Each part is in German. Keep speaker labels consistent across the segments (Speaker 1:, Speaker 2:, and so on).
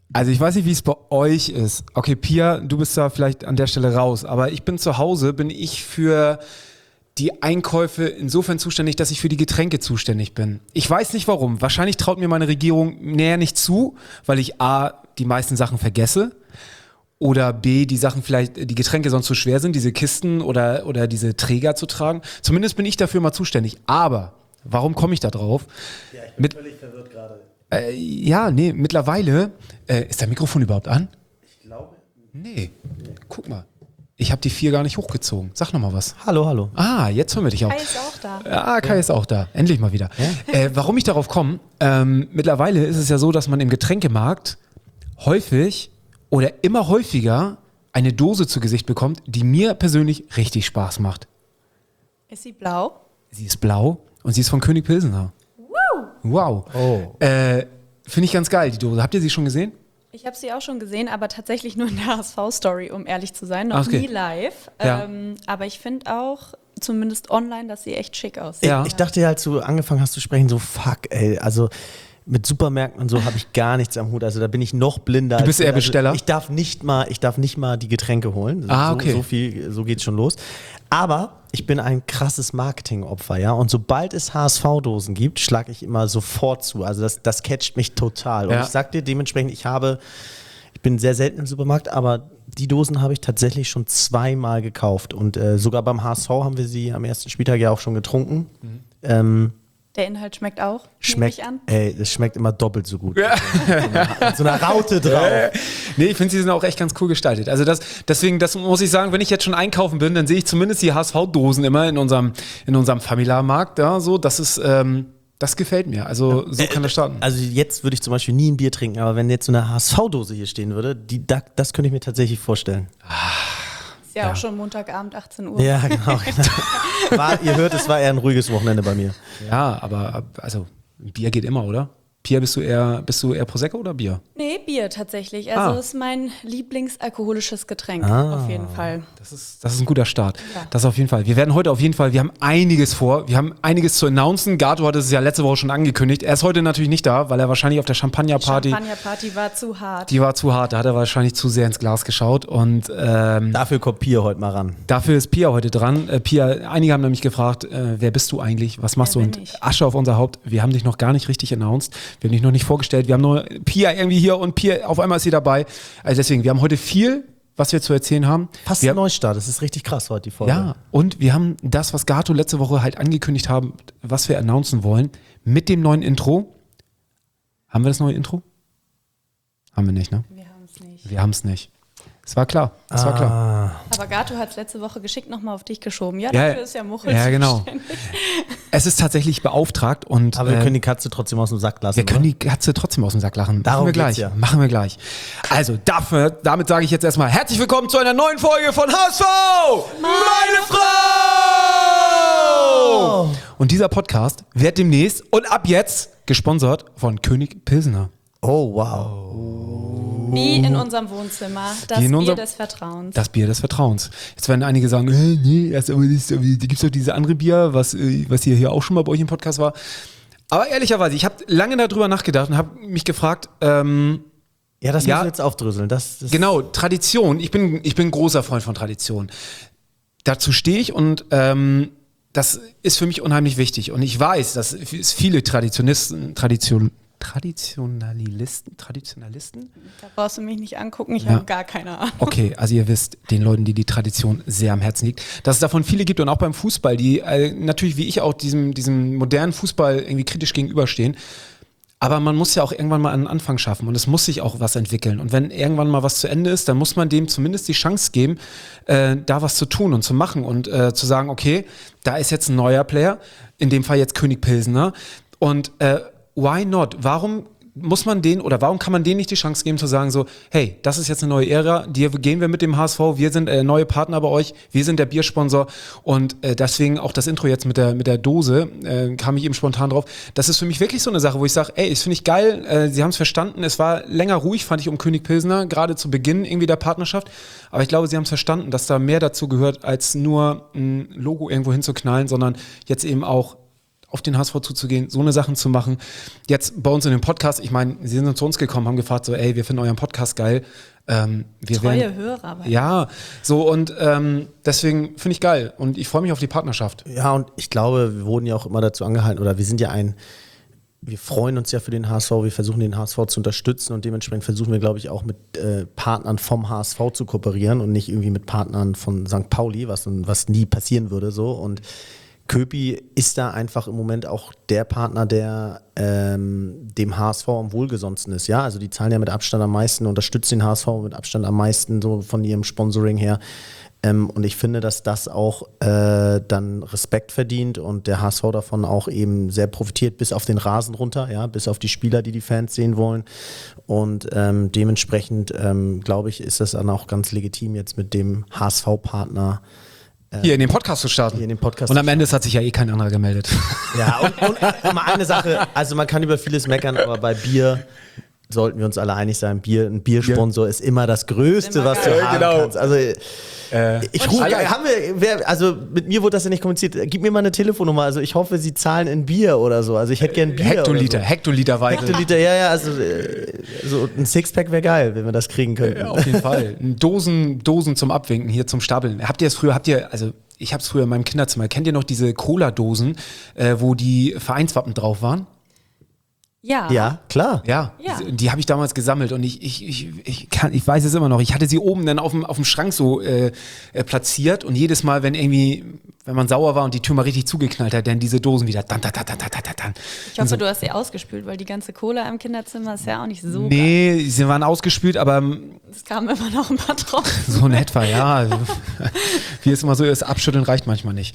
Speaker 1: Also ich weiß nicht, wie es bei euch ist. Okay, Pia, du bist da vielleicht an der Stelle raus, aber ich bin zu Hause, bin ich für die Einkäufe insofern zuständig, dass ich für die Getränke zuständig bin. Ich weiß nicht warum. Wahrscheinlich traut mir meine Regierung näher nicht zu, weil ich A, die meisten Sachen vergesse oder B, die Getränke sonst zu schwer sind, diese Kisten oder diese Träger zu tragen. Zumindest bin ich dafür mal zuständig. Aber warum komme ich da drauf?
Speaker 2: Ja, ich bin völlig verwirrt gerade.
Speaker 1: Mittlerweile, ist der Mikrofon überhaupt an?
Speaker 2: Ich glaube.
Speaker 1: Nee. Guck mal. Ich habe die 4 gar nicht hochgezogen. Sag noch mal was.
Speaker 2: Hallo.
Speaker 1: Ah, jetzt hören wir dich auch.
Speaker 3: Kai ist auch da.
Speaker 1: Ja, Kai ist auch da. Endlich mal wieder.
Speaker 2: Ja?
Speaker 1: Warum ich darauf komme, mittlerweile ist es ja so, dass man im Getränkemarkt häufig oder immer häufiger eine Dose zu Gesicht bekommt, die mir persönlich richtig Spaß macht.
Speaker 3: Ist sie blau?
Speaker 1: Sie ist blau und sie ist von König Pilsener. Wow.
Speaker 2: Oh.
Speaker 1: Finde ich ganz geil, die Dose. Habt ihr sie schon gesehen?
Speaker 3: Ich habe sie auch schon gesehen, aber tatsächlich nur in der HSV-Story, um ehrlich zu sein. Noch nie live.
Speaker 1: Ja.
Speaker 3: Aber ich finde auch, zumindest online, dass sie echt schick aussieht.
Speaker 1: Ja.
Speaker 2: Ich dachte ja, als du angefangen hast zu sprechen, so fuck, ey, also mit Supermärkten und so habe ich gar nichts am Hut. Also da bin ich noch blinder.
Speaker 1: Du bist eher Besteller?
Speaker 2: Ich darf nicht mal die Getränke holen.
Speaker 1: Okay.
Speaker 2: So geht's schon los. Aber ich bin ein krasses Marketingopfer, ja. Und sobald es HSV-Dosen gibt, schlage ich immer sofort zu. Also das catcht mich total. Und
Speaker 1: Ja.
Speaker 2: ich sag dir dementsprechend, ich bin sehr selten im Supermarkt, aber die Dosen habe ich tatsächlich schon 2-mal gekauft. Und sogar beim HSV haben wir sie am ersten Spieltag ja auch schon getrunken.
Speaker 3: Der Inhalt schmeckt auch,
Speaker 2: Schmeckt,
Speaker 3: nehme ich an.
Speaker 2: das schmeckt immer doppelt so gut.
Speaker 1: Ja.
Speaker 2: Mit so einer Raute drauf.
Speaker 1: Nee, ich finde, sie sind auch echt ganz cool gestaltet. Also deswegen muss ich sagen, wenn ich jetzt schon einkaufen bin, dann sehe ich zumindest die HSV-Dosen immer in unserem Familiarmarkt. Ja, so, das gefällt mir. Also so kann das starten.
Speaker 2: Also jetzt würde ich zum Beispiel nie ein Bier trinken, aber wenn jetzt so eine HSV-Dose hier stehen würde, das könnte ich mir tatsächlich vorstellen.
Speaker 3: Ist ja auch schon Montagabend, 18 Uhr.
Speaker 2: Ja, genau. Ihr hört, es war eher ein ruhiges Wochenende bei mir.
Speaker 1: Ja, aber also Bier geht immer, oder? Pia, bist du eher Prosecco oder Bier?
Speaker 3: Nee, Bier tatsächlich. Also ist mein lieblingsalkoholisches Getränk auf jeden Fall.
Speaker 1: Das ist ein guter Start.
Speaker 3: Ja.
Speaker 1: Das auf jeden Fall. Wir werden heute wir haben einiges vor. Wir haben einiges zu announcen. Gato hat es ja letzte Woche schon angekündigt. Er ist heute natürlich nicht da, weil er wahrscheinlich auf der Champagnerparty.
Speaker 3: Die Champagnerparty war zu hart.
Speaker 1: Die war zu hart. Da hat er wahrscheinlich zu sehr ins Glas geschaut. Und
Speaker 2: Dafür kommt Pia heute mal ran.
Speaker 1: dafür ist Pia heute dran. Pia, einige haben nämlich gefragt, wer bist du eigentlich? Was machst
Speaker 3: Wer
Speaker 1: du?
Speaker 3: bin
Speaker 1: Und
Speaker 3: ich?
Speaker 1: Asche auf unser Haupt. Wir haben dich noch gar nicht richtig announced. Wir haben dich noch nicht vorgestellt. Wir haben nur Pia irgendwie hier und Pia, auf einmal ist sie dabei. Also deswegen, wir haben heute viel, was wir zu erzählen haben.
Speaker 2: Fast
Speaker 1: wir
Speaker 2: ein Neustart. Das ist richtig krass heute, die Folge.
Speaker 1: Ja, und wir haben das, was Gato letzte Woche halt angekündigt haben, was wir announcen wollen, mit dem neuen Intro. Haben wir das neue Intro? Haben wir nicht, ne?
Speaker 3: Wir haben es nicht.
Speaker 1: Wir haben es nicht. Es war klar. Es war klar.
Speaker 3: Aber Gato hat es letzte Woche geschickt nochmal auf dich geschoben. Ja,
Speaker 1: Ja,
Speaker 3: dafür ist ja Muchel
Speaker 1: ja, genau.
Speaker 3: zuständig.
Speaker 1: Es ist tatsächlich beauftragt und
Speaker 2: Aber wir können die Katze trotzdem aus dem Sack lassen.
Speaker 1: wir können
Speaker 2: oder?
Speaker 1: die Katze trotzdem aus dem Sack lachen.
Speaker 2: Darum
Speaker 1: Machen wir
Speaker 2: geht's
Speaker 1: gleich.
Speaker 2: ja.
Speaker 1: Machen wir gleich. Also damit sage ich jetzt erstmal herzlich willkommen zu einer neuen Folge von HSV! Meine Frau! Und dieser Podcast wird demnächst und ab jetzt gesponsert von König Pilsener.
Speaker 2: Oh, wow.
Speaker 3: Wie in unserem Wohnzimmer. Das
Speaker 1: Wie in
Speaker 3: Bier
Speaker 1: unserem-
Speaker 3: des Vertrauens.
Speaker 1: Das Bier des Vertrauens. Jetzt werden einige sagen, nee, da gibt es doch diese andere Bier, was hier auch schon mal bei euch im Podcast war. Aber ehrlicherweise, ich habe lange darüber nachgedacht und habe mich gefragt,
Speaker 2: Ja, das müssen
Speaker 1: Ja.
Speaker 2: wir jetzt aufdröseln. Das
Speaker 1: genau, Tradition. Ich bin ein großer Freund von Tradition. Dazu stehe ich und das ist für mich unheimlich wichtig. Und ich weiß, dass es viele Traditionalisten.
Speaker 3: Da brauchst du mich nicht angucken, ich
Speaker 1: Ja.
Speaker 3: habe gar keine Ahnung.
Speaker 1: Okay, also ihr wisst, den Leuten, die Tradition sehr am Herzen liegt, dass es davon viele gibt und auch beim Fußball, die natürlich wie ich auch diesem modernen Fußball irgendwie kritisch gegenüberstehen. Aber man muss ja auch irgendwann mal einen Anfang schaffen und es muss sich auch was entwickeln. Und wenn irgendwann mal was zu Ende ist, dann muss man dem zumindest die Chance geben, da was zu tun und zu machen und zu sagen, okay, da ist jetzt ein neuer Player, in dem Fall jetzt König Pilsener. Und why not? Warum kann man denen nicht die Chance geben zu sagen so, hey, das ist jetzt eine neue Ära, die gehen wir mit dem HSV, wir sind neue Partner bei euch, wir sind der Biersponsor und deswegen auch das Intro jetzt mit der Dose, kam ich eben spontan drauf. Das ist für mich wirklich so eine Sache, wo ich sage, ey, das finde ich geil, sie haben es verstanden, es war länger ruhig, fand ich um König Pilsener, gerade zu Beginn irgendwie der Partnerschaft, aber ich glaube, sie haben es verstanden, dass da mehr dazu gehört, als nur ein Logo irgendwo hinzuknallen, sondern jetzt eben auch auf den HSV zuzugehen, so eine Sachen zu machen. Jetzt bei uns in dem Podcast, ich meine, sie sind zu uns gekommen, haben gefragt so, ey, wir finden euren Podcast geil.
Speaker 3: Treue Hörer.
Speaker 1: Ja, so und deswegen finde ich geil und ich freue mich auf die Partnerschaft.
Speaker 2: Ja, und ich glaube, wir wurden ja auch immer dazu angehalten, oder wir sind ja wir freuen uns ja für den HSV, wir versuchen den HSV zu unterstützen und dementsprechend versuchen wir, glaube ich, auch mit Partnern vom HSV zu kooperieren und nicht irgendwie mit Partnern von St. Pauli, was nie passieren würde so. Und Köpi ist da einfach im Moment auch der Partner, der dem HSV am wohlgesonnensten ist. Ja, also die zahlen ja mit Abstand am meisten, unterstützen den HSV mit Abstand am meisten so von ihrem Sponsoring her. Und ich finde, dass das auch dann Respekt verdient und der HSV davon auch eben sehr profitiert, bis auf den Rasen runter, ja, bis auf die Spieler, die Fans sehen wollen. Und dementsprechend, glaube ich, ist das dann auch ganz legitim, jetzt mit dem HSV-Partner
Speaker 1: hier in den Podcast zu starten. Und am Ende hat sich ja eh kein anderer gemeldet.
Speaker 2: Ja, und mal eine Sache, also man kann über vieles meckern, aber bei Bier sollten wir uns alle einig sein, ein Biersponsor ist immer das Größte, was du haben kannst. Also ich rufe, also mit mir wurde das ja nicht kommuniziert. Gib mir mal eine Telefonnummer. Also ich hoffe, sie zahlen in Bier oder so. Also ich hätte gern Bier.
Speaker 1: Hektoliterweise.
Speaker 2: Hektoliter, ja. Also so ein Sixpack wäre geil, wenn wir das kriegen könnten.
Speaker 1: Auf jeden Fall. Dosen zum Abwinken, hier zum Stapeln. Ich habe es früher in meinem Kinderzimmer. Kennt ihr noch diese Cola-Dosen, wo die Vereinswappen drauf waren?
Speaker 2: Ja, klar.
Speaker 1: Ja. Die habe ich damals gesammelt und ich weiß es immer noch. Ich hatte sie oben dann auf dem Schrank so platziert und jedes Mal, wenn man sauer war und die Tür mal richtig zugeknallt hat, dann diese Dosen wieder dann.
Speaker 3: Ich hoffe, du hast sie ausgespült, weil die ganze Cola im Kinderzimmer ist ja auch nicht so
Speaker 1: Nee, geil. Sie waren ausgespült, aber
Speaker 3: es kamen immer noch ein paar drauf.
Speaker 1: So in etwa, ja. Wie es immer so ist, abschütteln reicht manchmal nicht.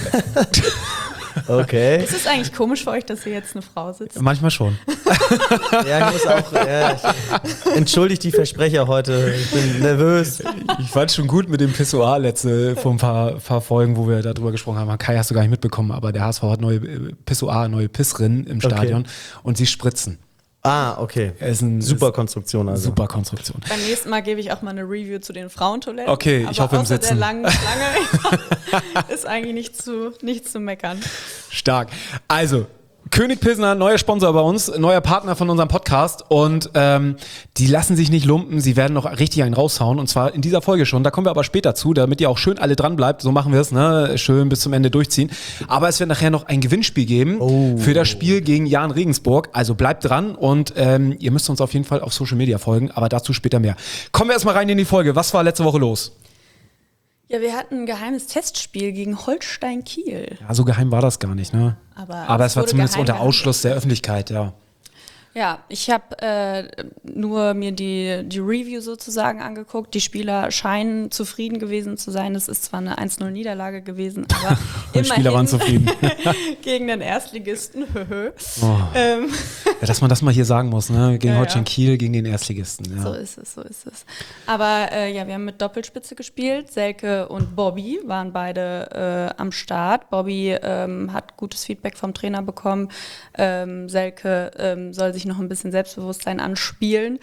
Speaker 2: Okay.
Speaker 3: Ist es eigentlich komisch für euch, dass hier jetzt eine Frau sitzt?
Speaker 1: Manchmal schon.
Speaker 2: Ja, ich muss auch. Entschuldigt die Versprecher heute. Ich bin nervös.
Speaker 1: Ich fand schon gut mit dem Pissoir vor ein paar Folgen, wo wir darüber gesprochen haben. Kai, hast du gar nicht mitbekommen, aber der HSV hat neue Pissrinnen im Stadion und sie spritzen.
Speaker 2: Ah, okay. Super Konstruktion also.
Speaker 1: Super Konstruktion.
Speaker 3: Beim nächsten Mal gebe ich auch mal eine Review zu den Frauentoiletten.
Speaker 1: Okay, ich hoffe im Sitzen.
Speaker 3: Der langen Schlange ist eigentlich nicht zu meckern.
Speaker 1: Stark. Also, König Pilsner, neuer Sponsor bei uns, neuer Partner von unserem Podcast und die lassen sich nicht lumpen, sie werden noch richtig einen raushauen und zwar in dieser Folge schon, da kommen wir aber später zu, damit ihr auch schön alle dran bleibt, so machen wir es, ne? Schön bis zum Ende durchziehen, aber es wird nachher noch ein Gewinnspiel geben für das Spiel gegen Jahn Regensburg, also bleibt dran und ihr müsst uns auf jeden Fall auf Social Media folgen, aber dazu später mehr. Kommen wir erstmal rein in die Folge, was war letzte Woche los?
Speaker 3: Ja, wir hatten ein geheimes Testspiel gegen Holstein Kiel.
Speaker 1: Ja, so geheim war das gar nicht, ne? Aber es war zumindest unter Ausschluss der Öffentlichkeit, ja.
Speaker 3: Ja, ich habe nur mir die Review sozusagen angeguckt. Die Spieler scheinen zufrieden gewesen zu sein. Es ist zwar eine 1-0 Niederlage gewesen, aber
Speaker 1: die Spieler waren zufrieden.
Speaker 3: Gegen den Erstligisten.
Speaker 1: Ja, dass man das mal hier sagen muss, ne? Gegen Holstein Kiel, gegen den Erstligisten. Ja.
Speaker 3: So ist es. Aber wir haben mit Doppelspitze gespielt. Selke und Bobby waren beide am Start. Bobby hat gutes Feedback vom Trainer bekommen. Selke soll sich noch ein bisschen Selbstbewusstsein anspielen.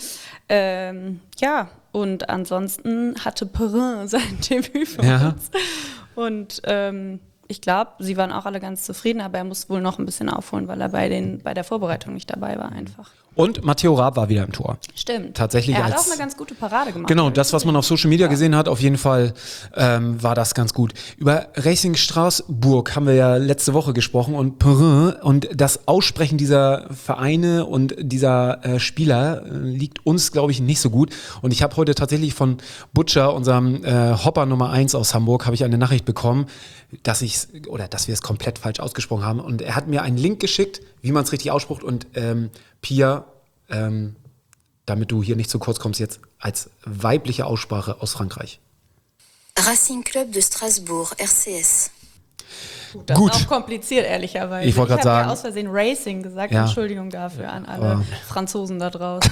Speaker 3: Und ansonsten hatte Perrin sein Debüt für uns. Und ich glaube, sie waren auch alle ganz zufrieden, aber er muss wohl noch ein bisschen aufholen, weil er bei der Vorbereitung nicht dabei war einfach.
Speaker 1: Und Matteo Raab war wieder im Tor.
Speaker 3: Stimmt.
Speaker 1: Tatsächlich
Speaker 3: er hat auch eine ganz gute Parade gemacht.
Speaker 1: Genau, das, was man auf Social Media gesehen hat, auf jeden Fall war das ganz gut. Über Racing Straßburg haben wir ja letzte Woche gesprochen und Perrin und das Aussprechen dieser Vereine und dieser Spieler liegt uns, glaube ich, nicht so gut. Und ich habe heute tatsächlich von Butcher, unserem Hopper Nummer 1 aus Hamburg, habe ich eine Nachricht bekommen, dass wir es komplett falsch ausgesprochen haben. Und er hat mir einen Link geschickt, wie man es richtig ausspricht. Und Pia, damit du hier nicht zu kurz kommst, jetzt als weibliche Aussprache aus Frankreich.
Speaker 4: Racing Club de Strasbourg, RCS.
Speaker 3: Das ist auch kompliziert, ehrlicherweise.
Speaker 1: Ich wollte gerade sagen.
Speaker 3: Ja aus Versehen Racing gesagt. Ja. Entschuldigung dafür an alle Franzosen da draußen.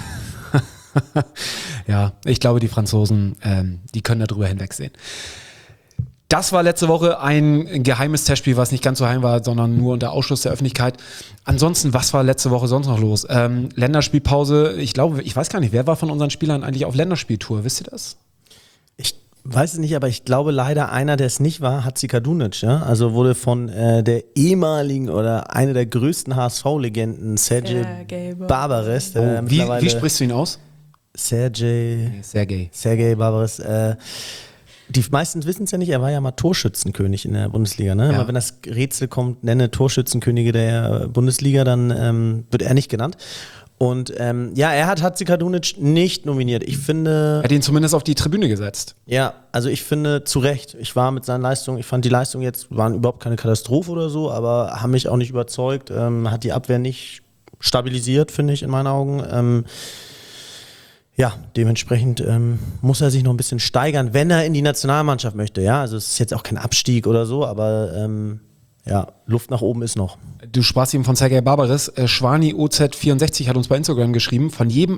Speaker 1: Ja, ich glaube, die Franzosen, die können darüber hinwegsehen. Das war letzte Woche ein geheimes Testspiel, was nicht ganz so geheim war, sondern nur unter Ausschluss der Öffentlichkeit. Ansonsten, was war letzte Woche sonst noch los? Länderspielpause, ich weiß gar nicht, wer war von unseren Spielern eigentlich auf Länderspieltour? Wisst ihr das?
Speaker 2: weiß es nicht, aber ich glaube leider einer, der es nicht war, Hadzikadunic. Ja? Also wurde von der ehemaligen oder einer der größten HSV-Legenden, Sergej Barbares.
Speaker 1: Wie sprichst du ihn aus?
Speaker 2: Sergej Barbares. Die meisten wissen es ja nicht, er war ja mal Torschützenkönig in der Bundesliga. Ne?
Speaker 1: Ja.
Speaker 2: Aber wenn das Rätsel kommt, nenne Torschützenkönige der Bundesliga, dann wird er nicht genannt. Und er hat Hadzikadunic nicht nominiert. Ich finde...
Speaker 1: Er hat ihn zumindest auf die Tribüne gesetzt.
Speaker 2: Ja, also ich finde zu Recht. Ich war mit seinen Leistungen, ich fand die Leistungen jetzt, waren überhaupt keine Katastrophe oder so, aber haben mich auch nicht überzeugt. Hat die Abwehr nicht stabilisiert, finde ich, in meinen Augen. Dementsprechend muss er sich noch ein bisschen steigern, wenn er in die Nationalmannschaft möchte. Ja, also es ist jetzt auch kein Abstieg oder so, aber Luft nach oben ist noch.
Speaker 1: Du sprachst eben von Sergej Barbares. Schwani OZ64 hat uns bei Instagram geschrieben, von jedem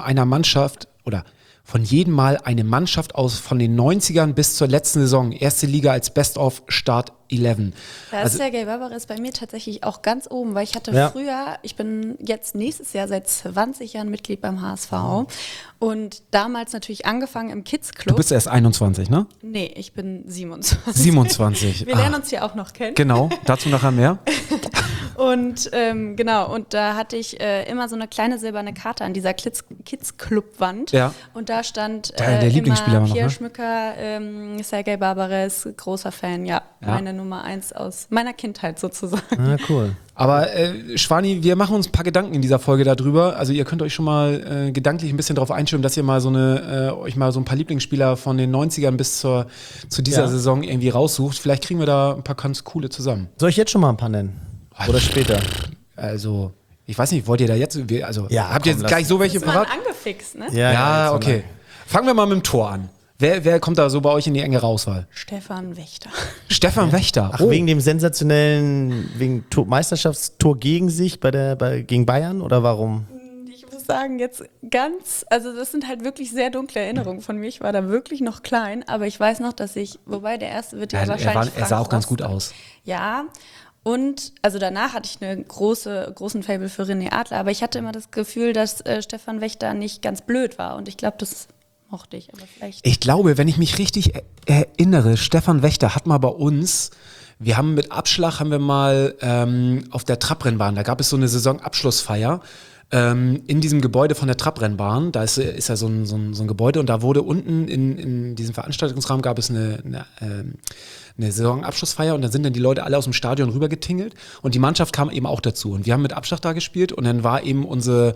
Speaker 1: Mal eine Mannschaft aus von den 90ern bis zur letzten Saison. Erste Liga als Best of Start 11.
Speaker 3: Da ist Sergej Barbares bei mir tatsächlich auch ganz oben, weil ich hatte früher, ich bin jetzt nächstes Jahr seit 20 Jahren Mitglied beim HSV und damals natürlich angefangen im Kids-Club.
Speaker 1: Du bist erst 21, ne?
Speaker 3: Nee, ich bin 27.
Speaker 1: 27.
Speaker 3: Wir lernen uns hier auch noch kennen.
Speaker 1: Genau, dazu nachher mehr.
Speaker 3: Und und da hatte ich immer so eine kleine silberne Karte an dieser Kids-Club-Wand.
Speaker 1: Ja.
Speaker 3: Und da stand
Speaker 1: Der Lieblingsspieler war noch,
Speaker 3: Pierre
Speaker 1: ne?
Speaker 3: Schmücker, Sergej Barbares, großer Fan, meine Nummer 1 aus meiner Kindheit sozusagen.
Speaker 2: Ah, cool.
Speaker 1: Aber Schwani, wir machen uns ein paar Gedanken in dieser Folge darüber. Also ihr könnt euch schon mal gedanklich ein bisschen darauf einstimmen, dass ihr mal euch mal so ein paar Lieblingsspieler von den 90ern bis zu dieser Saison irgendwie raussucht. Vielleicht kriegen wir da ein paar ganz coole zusammen.
Speaker 2: Soll ich jetzt schon mal ein paar nennen? Oder später?
Speaker 1: Also, ich weiß nicht, wollt ihr da jetzt, habt ihr jetzt
Speaker 2: lass-
Speaker 1: gleich so welche
Speaker 3: Ist man
Speaker 1: parat?
Speaker 3: angefixt, ne?
Speaker 1: Ja, okay. Fangen wir mal mit dem Tor an. Wer kommt da so bei euch in die engere Auswahl?
Speaker 3: Stefan Wächter.
Speaker 1: Stefan Wächter.
Speaker 2: Ach, wegen dem sensationellen, Meisterschaftstor gegen sich gegen Bayern oder warum?
Speaker 3: Ich muss sagen, jetzt also das sind halt wirklich sehr dunkle Erinnerungen von mir. Ich war da wirklich noch klein, aber ich weiß noch, dass wobei der erste wird ja wahrscheinlich
Speaker 1: er sah auch
Speaker 3: Frank
Speaker 1: ganz
Speaker 3: Rost
Speaker 1: gut
Speaker 3: sein.
Speaker 1: aus.
Speaker 3: Ja, und also danach hatte ich einen großen Faible für René Adler, aber ich hatte immer das Gefühl, dass Stefan Wächter nicht ganz blöd war und ich glaube, das mochte ich, aber vielleicht...
Speaker 1: Ich glaube, wenn ich mich richtig erinnere, Stefan Wächter hat mal bei uns, wir haben mit Abschlag mal auf der Trabrennbahn, da gab es so eine Saisonabschlussfeier in diesem Gebäude von der Trabrennbahn, da ist ja so ein Gebäude und da wurde unten in diesem Veranstaltungsraum gab es eine Saisonabschlussfeier und dann sind dann die Leute alle aus dem Stadion rüber getingelt und die Mannschaft kam eben auch dazu und wir haben mit Abschlag da gespielt und dann war eben unser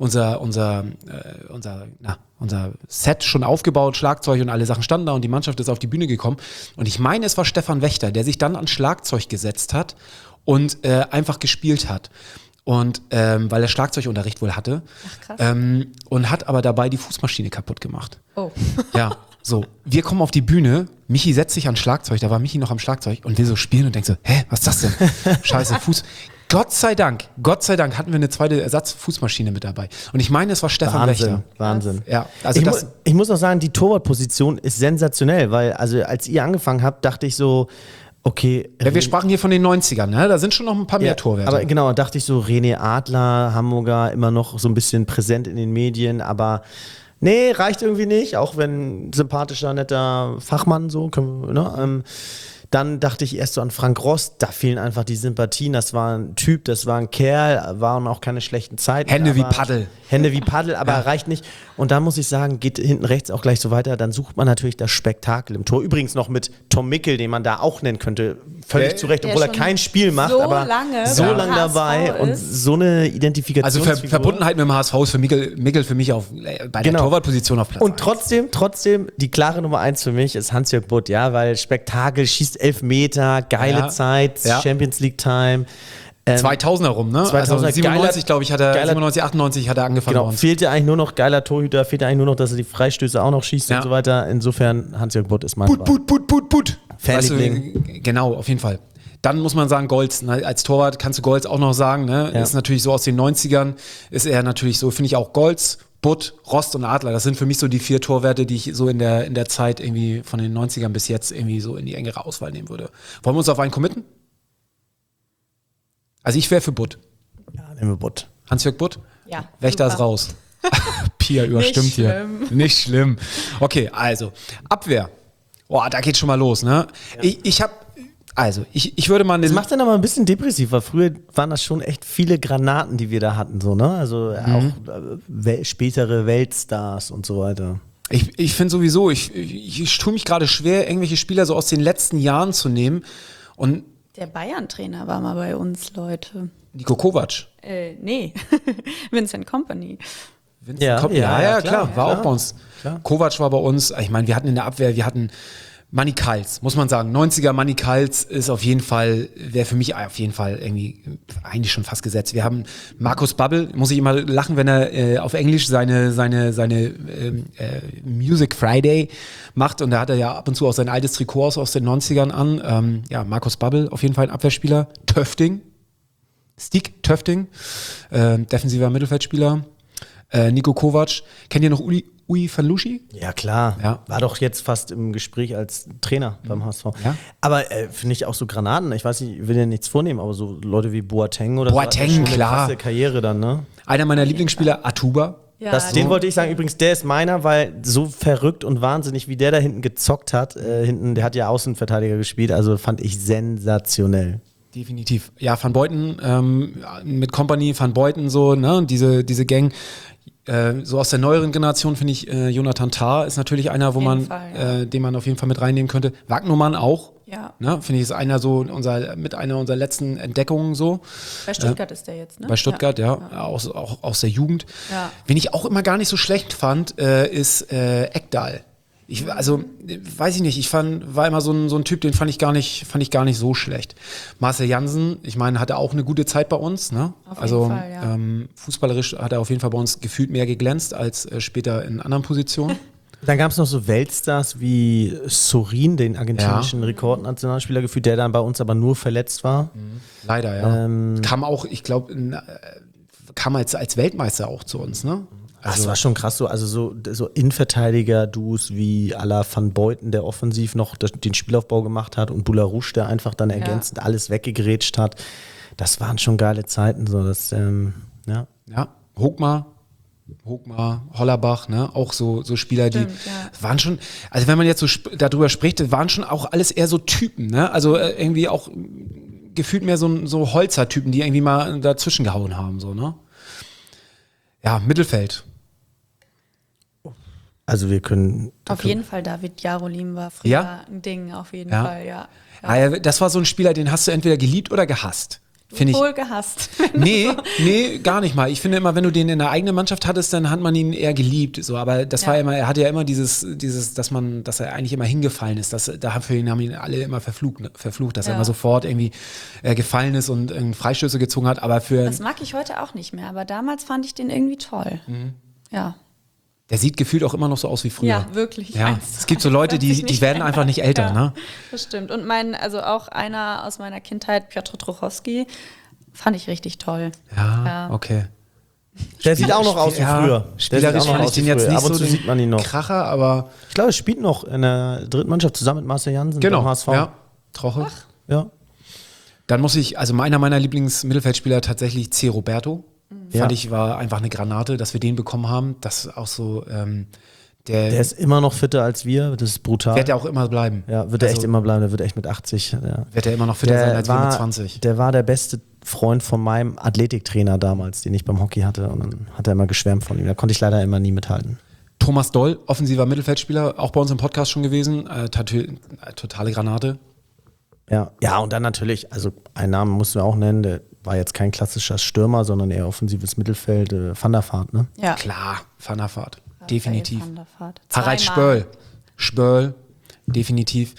Speaker 1: Set schon aufgebaut, Schlagzeug und alle Sachen standen da und die Mannschaft ist auf die Bühne gekommen und ich meine, es war Stefan Wächter, der sich dann ans Schlagzeug gesetzt hat und einfach gespielt hat. Und weil er Schlagzeugunterricht wohl hatte.
Speaker 3: Ach, krass.
Speaker 1: Und hat aber dabei die Fußmaschine kaputt gemacht.
Speaker 3: Oh.
Speaker 1: Ja, so. Wir kommen auf die Bühne, Michi setzt sich ans Schlagzeug, da war Michi noch am Schlagzeug und will so spielen und denkt so, was ist das denn? Scheiße, Fuß. Gott sei Dank hatten wir eine zweite Ersatzfußmaschine mit dabei. Und ich meine, es war Stefan Wächter.
Speaker 2: Wahnsinn.
Speaker 1: Ja, also
Speaker 2: ich muss auch sagen, die Torwartposition ist sensationell, weil also als ihr angefangen habt, dachte ich so, okay.
Speaker 1: Ja, wir sprachen hier von den 90ern, ne? Da sind schon noch ein paar mehr Torwerte.
Speaker 2: Aber genau, dachte ich so, René Adler, Hamburger, immer noch so ein bisschen präsent in den Medien, aber nee, reicht irgendwie nicht, auch wenn sympathischer, netter Fachmann so, dann dachte ich erst so an Frank Rost, da fehlen einfach die Sympathien, das war ein Typ, das war ein Kerl, waren auch keine schlechten Zeiten.
Speaker 1: Hände wie Paddel,
Speaker 2: aber reicht nicht. Und da muss ich sagen, geht hinten rechts auch gleich so weiter, dann sucht man natürlich das Spektakel im Tor. Übrigens noch mit Tom Mickel, den man da auch nennen könnte, völlig zu Recht, obwohl er kein Spiel macht,
Speaker 3: so
Speaker 2: aber
Speaker 3: lange
Speaker 2: so
Speaker 3: beim
Speaker 2: lange
Speaker 3: HSV
Speaker 2: dabei und
Speaker 3: ist.
Speaker 2: so eine Identifikation.
Speaker 1: Also Verbundenheit mit dem HSV ist für Mickel für mich bei der Torwartposition auf Platz
Speaker 2: Und trotzdem, die klare Nummer 1 für mich ist Hans-Jörg Butt, ja, weil Spektakel, schießt 11 Meter, geile Zeit, Champions League Time.
Speaker 1: 2000er rum, ne?
Speaker 2: 2000er,
Speaker 1: also 97, glaube ich, 97, 98 hat er angefangen.
Speaker 2: Genau, fehlte eigentlich nur noch geiler Torhüter, fehlte eigentlich nur noch, dass er die Freistöße auch noch schießt und so weiter. Insofern, Hans-Jörg Butt ist mein
Speaker 1: Butt.
Speaker 2: Fanliebling.
Speaker 1: Weißt du, genau, auf jeden Fall. Dann muss man sagen, Golz, ne? Als Torwart kannst du Golz auch noch sagen, ne?
Speaker 2: Ja.
Speaker 1: Ist natürlich so aus den 90ern, ist er natürlich so, finde ich auch Golz, Butt, Rost und Adler. Das sind für mich so die 4 Torwerte, die ich so in der Zeit irgendwie von den 90ern bis jetzt irgendwie so in die engere Auswahl nehmen würde. Wollen wir uns auf einen committen? Also ich wäre für Butt.
Speaker 2: Ja, nehmen wir Butt.
Speaker 1: Hans-Jörg Butt?
Speaker 3: Ja.
Speaker 1: Wächter
Speaker 3: super.
Speaker 1: ist raus. Pia überstimmt hier. Nicht schlimm. Okay, also Abwehr. Boah, da geht schon mal los, ne? Ja. Ich würde mal...
Speaker 2: Das macht dann aber ein bisschen depressiv, weil früher waren das schon echt viele Granaten, die wir da hatten, so, ne? Also auch spätere Weltstars und so weiter.
Speaker 1: Ich finde sowieso, ich tue mich gerade schwer, irgendwelche Spieler so aus den letzten Jahren zu nehmen. Und
Speaker 3: der Bayern-Trainer war mal bei uns, Leute.
Speaker 1: Nico Kovac.
Speaker 3: Nee, Vincent Kompany.
Speaker 1: Ja, klar, war auch bei uns.
Speaker 2: Klar.
Speaker 1: Kovac war bei uns. Ich meine, wir hatten in der Abwehr, Manny Kals, muss man sagen. 90er Manny Kals ist wäre für mich auf jeden Fall irgendwie eigentlich schon fast gesetzt. Wir haben Markus Babbel, muss ich immer lachen, wenn er auf Englisch seine Music Friday macht, und da hat er ja ab und zu auch sein altes Trikot aus den 90ern an. Markus Babbel, auf jeden Fall ein Abwehrspieler. Stig Töfting, defensiver Mittelfeldspieler. Nico Kovac. Kennt ihr noch Uli Falucci?
Speaker 2: Ja, klar.
Speaker 1: Ja.
Speaker 2: War doch jetzt fast im Gespräch als Trainer beim HSV.
Speaker 1: Ja.
Speaker 2: Aber finde ich auch so Granaten, ich weiß nicht, ich will ja nichts vornehmen, aber so Leute wie Boateng oder
Speaker 1: Boateng,
Speaker 2: so.
Speaker 1: klar.
Speaker 2: Eine krasse Karriere dann, ne?
Speaker 1: Einer meiner Lieblingsspieler, Atuba.
Speaker 3: Ja,
Speaker 2: Den wollte ich sagen, übrigens, der ist meiner, weil so verrückt und wahnsinnig, wie der da hinten gezockt hat, der hat ja Außenverteidiger gespielt, also fand ich sensationell.
Speaker 1: Definitiv. Ja, Van Beuten, mit Kompany, Van Beuten so, ne, diese Gang. So aus der neueren Generation finde ich, Jonathan Tah ist natürlich einer, den man auf jeden Fall mit reinnehmen könnte. Wagnumann auch.
Speaker 3: Ja.
Speaker 1: Ne, finde ich, ist einer unserer letzten Entdeckungen so.
Speaker 3: Bei Stuttgart ist der jetzt, ne?
Speaker 1: Bei Stuttgart, ja. Auch aus der Jugend.
Speaker 3: Ja.
Speaker 1: Wen ich auch immer gar nicht so schlecht fand, ist Ekdal. Weiß ich nicht, war immer so ein Typ, den fand ich gar nicht so schlecht. Marcel Jansen, ich meine, hatte auch eine gute Zeit bei uns, ne?
Speaker 3: Auf jeden Fall, ja.
Speaker 1: Fußballerisch hat er auf jeden Fall bei uns gefühlt mehr geglänzt als später in anderen Positionen.
Speaker 2: Dann gab es noch so Weltstars wie Sorin, den argentinischen Rekordnationalspieler gefühlt, der dann bei uns aber nur verletzt war.
Speaker 1: Leider, ja. Kam auch, ich glaube, kam als Weltmeister auch zu uns, ne?
Speaker 2: Das war schon krass, so Innenverteidiger-Duos wie à la Van Beuten, der offensiv noch den Spielaufbau gemacht hat, und Boularouche, der einfach dann ergänzend alles weggegrätscht hat. Das waren schon geile Zeiten. So, ja.
Speaker 1: Ja, Hochmar, Hollerbach, ne, auch so Spieler, die waren schon, also wenn man jetzt so darüber spricht, das waren schon auch alles eher so Typen, ne, also irgendwie auch gefühlt mehr so Holzer-Typen, die irgendwie mal dazwischen gehauen haben, so, ne. Ja, Mittelfeld.
Speaker 2: Also wir können...
Speaker 3: Auf jeden Fall, David Jarolim war früher ein Ding, auf jeden Fall, ja.
Speaker 1: Ah, das war so ein Spieler, den hast du entweder geliebt oder gehasst.
Speaker 3: Wohl gehasst.
Speaker 1: Nee, gar nicht mal. Ich finde immer, wenn du den in der eigenen Mannschaft hattest, dann hat man ihn eher geliebt. So, aber das war immer, er hatte ja immer dieses, dass er eigentlich immer hingefallen ist. Dafür haben ihn alle immer verflucht, dass er immer sofort irgendwie gefallen ist und Freistöße gezogen hat. Aber
Speaker 3: das mag ich heute auch nicht mehr, aber damals fand ich den irgendwie toll. Ja.
Speaker 1: Der sieht gefühlt auch immer noch so aus wie früher.
Speaker 3: Ja, wirklich.
Speaker 1: Ja, es gibt so Leute, die werden einfach nicht älter, ne?
Speaker 3: Das stimmt. Und auch einer aus meiner Kindheit, Piotr Trochowski, fand ich richtig toll.
Speaker 1: Ja, okay.
Speaker 2: Der sieht auch noch aus wie früher.
Speaker 1: Spielerisch fand ich den jetzt nicht so
Speaker 2: sieht man ihn noch.
Speaker 1: Kracher, aber...
Speaker 2: Ich glaube, er spielt noch in der dritten Mannschaft zusammen mit Marcel Jansen beim HSV.
Speaker 1: Ja, Troche.
Speaker 2: Ja.
Speaker 1: Dann muss ich, also einer meiner Lieblingsmittelfeldspieler tatsächlich C. Roberto. Fand ich, war einfach eine Granate, dass wir den bekommen haben. Das ist auch so, der
Speaker 2: ist immer noch fitter als wir, das ist brutal.
Speaker 1: Wird er auch immer bleiben.
Speaker 2: Ja, wird er echt immer bleiben, der wird echt mit 80. Ja.
Speaker 1: Wird er immer noch fitter sein als wir mit 20.
Speaker 2: Der war der beste Freund von meinem Athletiktrainer damals, den ich beim Hockey hatte, und dann hat er immer geschwärmt von ihm. Da konnte ich leider immer nie mithalten.
Speaker 1: Thomas Doll, offensiver Mittelfeldspieler, auch bei uns im Podcast schon gewesen, totale Granate.
Speaker 2: Ja, und dann natürlich, also einen Namen mussten wir auch nennen, der war jetzt kein klassischer Stürmer, sondern eher offensives Mittelfeld, Van der Vaart, ne?
Speaker 3: Ja.
Speaker 1: Klar, Van der Vaart, definitiv.
Speaker 3: Van der Vaart.
Speaker 1: Harald Spörl, definitiv.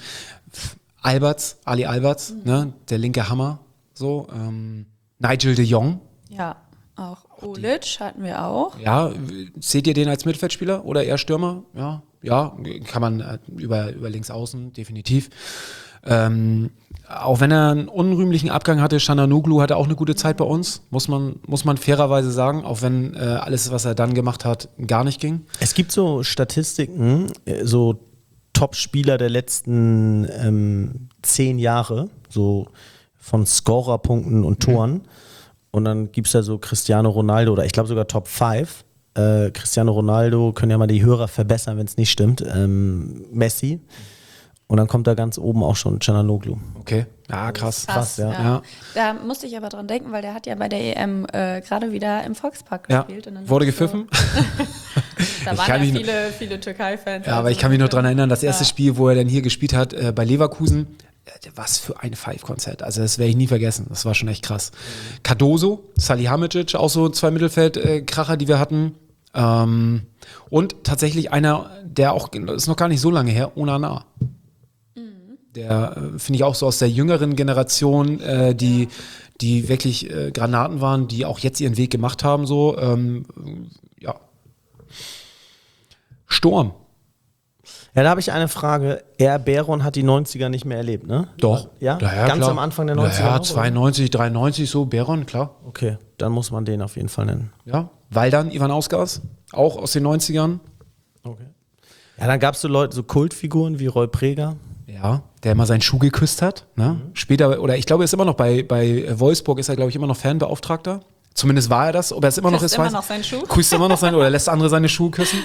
Speaker 1: Ali Alberts, ne? Der linke Hammer, so. Nigel de Jong.
Speaker 3: Ja, auch. Olic hatten wir auch.
Speaker 1: Ja, seht ihr den als Mittelfeldspieler oder eher Stürmer? Ja, kann man über links außen, definitiv. Auch wenn er einen unrühmlichen Abgang hatte, Çalhanoğlu hatte auch eine gute Zeit bei uns, muss man fairerweise sagen, auch wenn alles, was er dann gemacht hat, gar nicht ging.
Speaker 2: Es gibt so Statistiken, so Top-Spieler der letzten 10 Jahre, so von Scorerpunkten und Toren. Und dann gibt es ja so Cristiano Ronaldo oder ich glaube sogar Top 5. Cristiano Ronaldo, können ja mal die Hörer verbessern, wenn es nicht stimmt. Messi. Und dann kommt da ganz oben auch schon Cananoglu.
Speaker 1: Okay. Ja, krass.
Speaker 2: Krass, ja.
Speaker 1: Ja.
Speaker 3: Da musste ich aber dran denken, weil der hat ja bei der EM gerade wieder im Volkspark
Speaker 1: Ja.
Speaker 3: gespielt. Und dann
Speaker 1: Wurde
Speaker 3: dachte ich
Speaker 1: gepfiffen?
Speaker 3: Da
Speaker 1: Ich
Speaker 3: waren
Speaker 1: kann
Speaker 3: ja
Speaker 1: mich-
Speaker 3: viele Türkei-Fans.
Speaker 1: Ja, aber
Speaker 3: also
Speaker 1: ich kann mich noch dran erinnern, das erste
Speaker 3: Ja.
Speaker 1: Spiel, wo er dann hier gespielt hat, bei Leverkusen, was für ein Five-Konzert. Also das werde ich nie vergessen. Das war schon echt krass. Cardoso, Salihamidzic, auch so 2 Mittelfeld-Kracher, die wir hatten. Und tatsächlich einer, der auch, das ist noch gar nicht so lange her, Onana. Der, finde ich auch so aus der jüngeren Generation, die wirklich Granaten waren, die auch jetzt ihren Weg gemacht haben, so, ja. Sturm.
Speaker 2: Ja, da habe ich eine Frage. Beron hat die 90er nicht mehr erlebt, ne?
Speaker 1: Doch.
Speaker 2: Ja?
Speaker 1: Ja,
Speaker 2: Ganz
Speaker 1: klar.
Speaker 2: am Anfang der 90er?
Speaker 1: Ja,
Speaker 2: noch, oder?
Speaker 1: 92, 93, so, Beron, klar.
Speaker 2: Okay, dann muss man den auf jeden Fall nennen.
Speaker 1: Ja. Waldern, Ivan Ausgas, auch aus den 90ern.
Speaker 2: Okay. Ja, dann gab es so Leute, so Kultfiguren wie Roy Preger.
Speaker 1: Ja, der immer seinen Schuh geküsst hat. Ne? Später, oder ich glaube, er ist immer noch bei Wolfsburg, ist er, glaube ich, immer noch Fanbeauftragter. Zumindest war er das. Ob er es immer noch
Speaker 3: Küsst
Speaker 1: ist,
Speaker 3: immer
Speaker 1: weiß
Speaker 3: noch seinen Schuh?
Speaker 1: Küsst immer noch seinen oder lässt andere seine Schuhe küssen.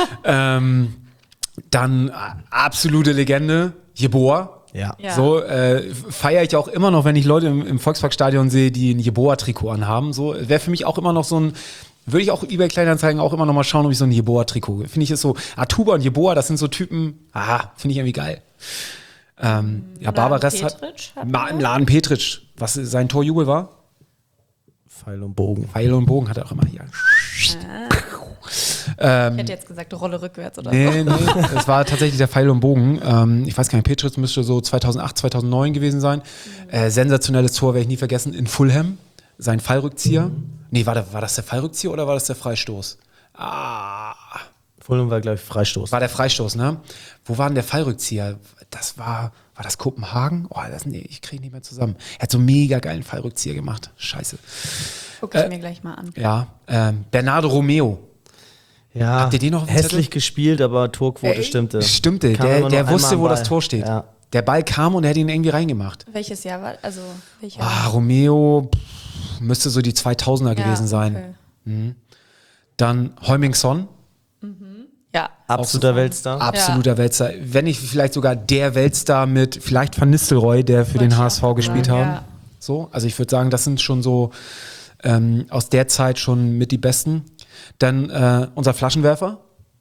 Speaker 1: Dann absolute Legende, Jeboa.
Speaker 2: Ja.
Speaker 3: Ja.
Speaker 1: So feiere ich auch immer noch, wenn ich Leute im Volksparkstadion sehe, die ein Jeboa-Trikot anhaben. So wäre für mich auch immer noch so ein, würde ich auch eBay Kleinanzeigen auch immer noch mal schauen, ob ich so ein Jeboa-Trikot. Finde ich ist so, Atuba und Jeboa, das sind so Typen, finde ich irgendwie geil. Ja, Barbares hat
Speaker 3: Petric hatten wir.
Speaker 1: im Laden Petric, was sein Torjubel war.
Speaker 2: Pfeil und Bogen.
Speaker 1: Pfeil und Bogen hat er auch immer hier.
Speaker 3: Ich hätte jetzt gesagt, Rolle rückwärts oder so.
Speaker 1: Nee, es war tatsächlich der Pfeil und Bogen. Ich weiß gar nicht, Petric müsste so 2008, 2009 gewesen sein. Sensationelles Tor, werde ich nie vergessen, in Fulham. Sein Fallrückzieher. Nee, war das der Fallrückzieher oder war das der Freistoß?
Speaker 2: Fulham war, glaube ich, Freistoß.
Speaker 1: War der Freistoß, ne? Wo war denn der Fallrückzieher? Das war das Kopenhagen? Nee, ich kriege nicht mehr zusammen. Er hat so einen mega geilen Fallrückzieher gemacht. Scheiße.
Speaker 3: Gucke ich mir gleich mal an.
Speaker 1: Ja, Bernardo Romeo.
Speaker 2: Ja,
Speaker 1: Habt ihr den noch auf dem
Speaker 2: hässlich
Speaker 1: Zettel?
Speaker 2: gespielt, aber Torquote stimmte.
Speaker 1: Stimmte,
Speaker 2: Kam immer nur
Speaker 1: der
Speaker 2: einmal
Speaker 1: wusste,
Speaker 2: am
Speaker 1: wo das
Speaker 2: Ball.
Speaker 1: Tor steht.
Speaker 2: Ja.
Speaker 1: Der Ball kam und er hat ihn irgendwie reingemacht.
Speaker 3: Welches Jahr war, also welcher?
Speaker 1: Romeo müsste so die 2000er gewesen sein.
Speaker 3: Okay.
Speaker 1: Dann Heuming-Son,
Speaker 3: Ja.
Speaker 2: Absoluter Weltstar.
Speaker 1: absoluter Weltstar. Wenn nicht vielleicht sogar der Weltstar mit vielleicht Van Nistelrooy, der für den
Speaker 3: Wollte ich
Speaker 1: HSV
Speaker 3: auch
Speaker 1: gespielt
Speaker 3: sagen,
Speaker 1: haben.
Speaker 3: ja.
Speaker 1: So, also ich würde sagen, das sind schon so aus der Zeit schon mit die Besten. Dann unser Flaschenwerfer,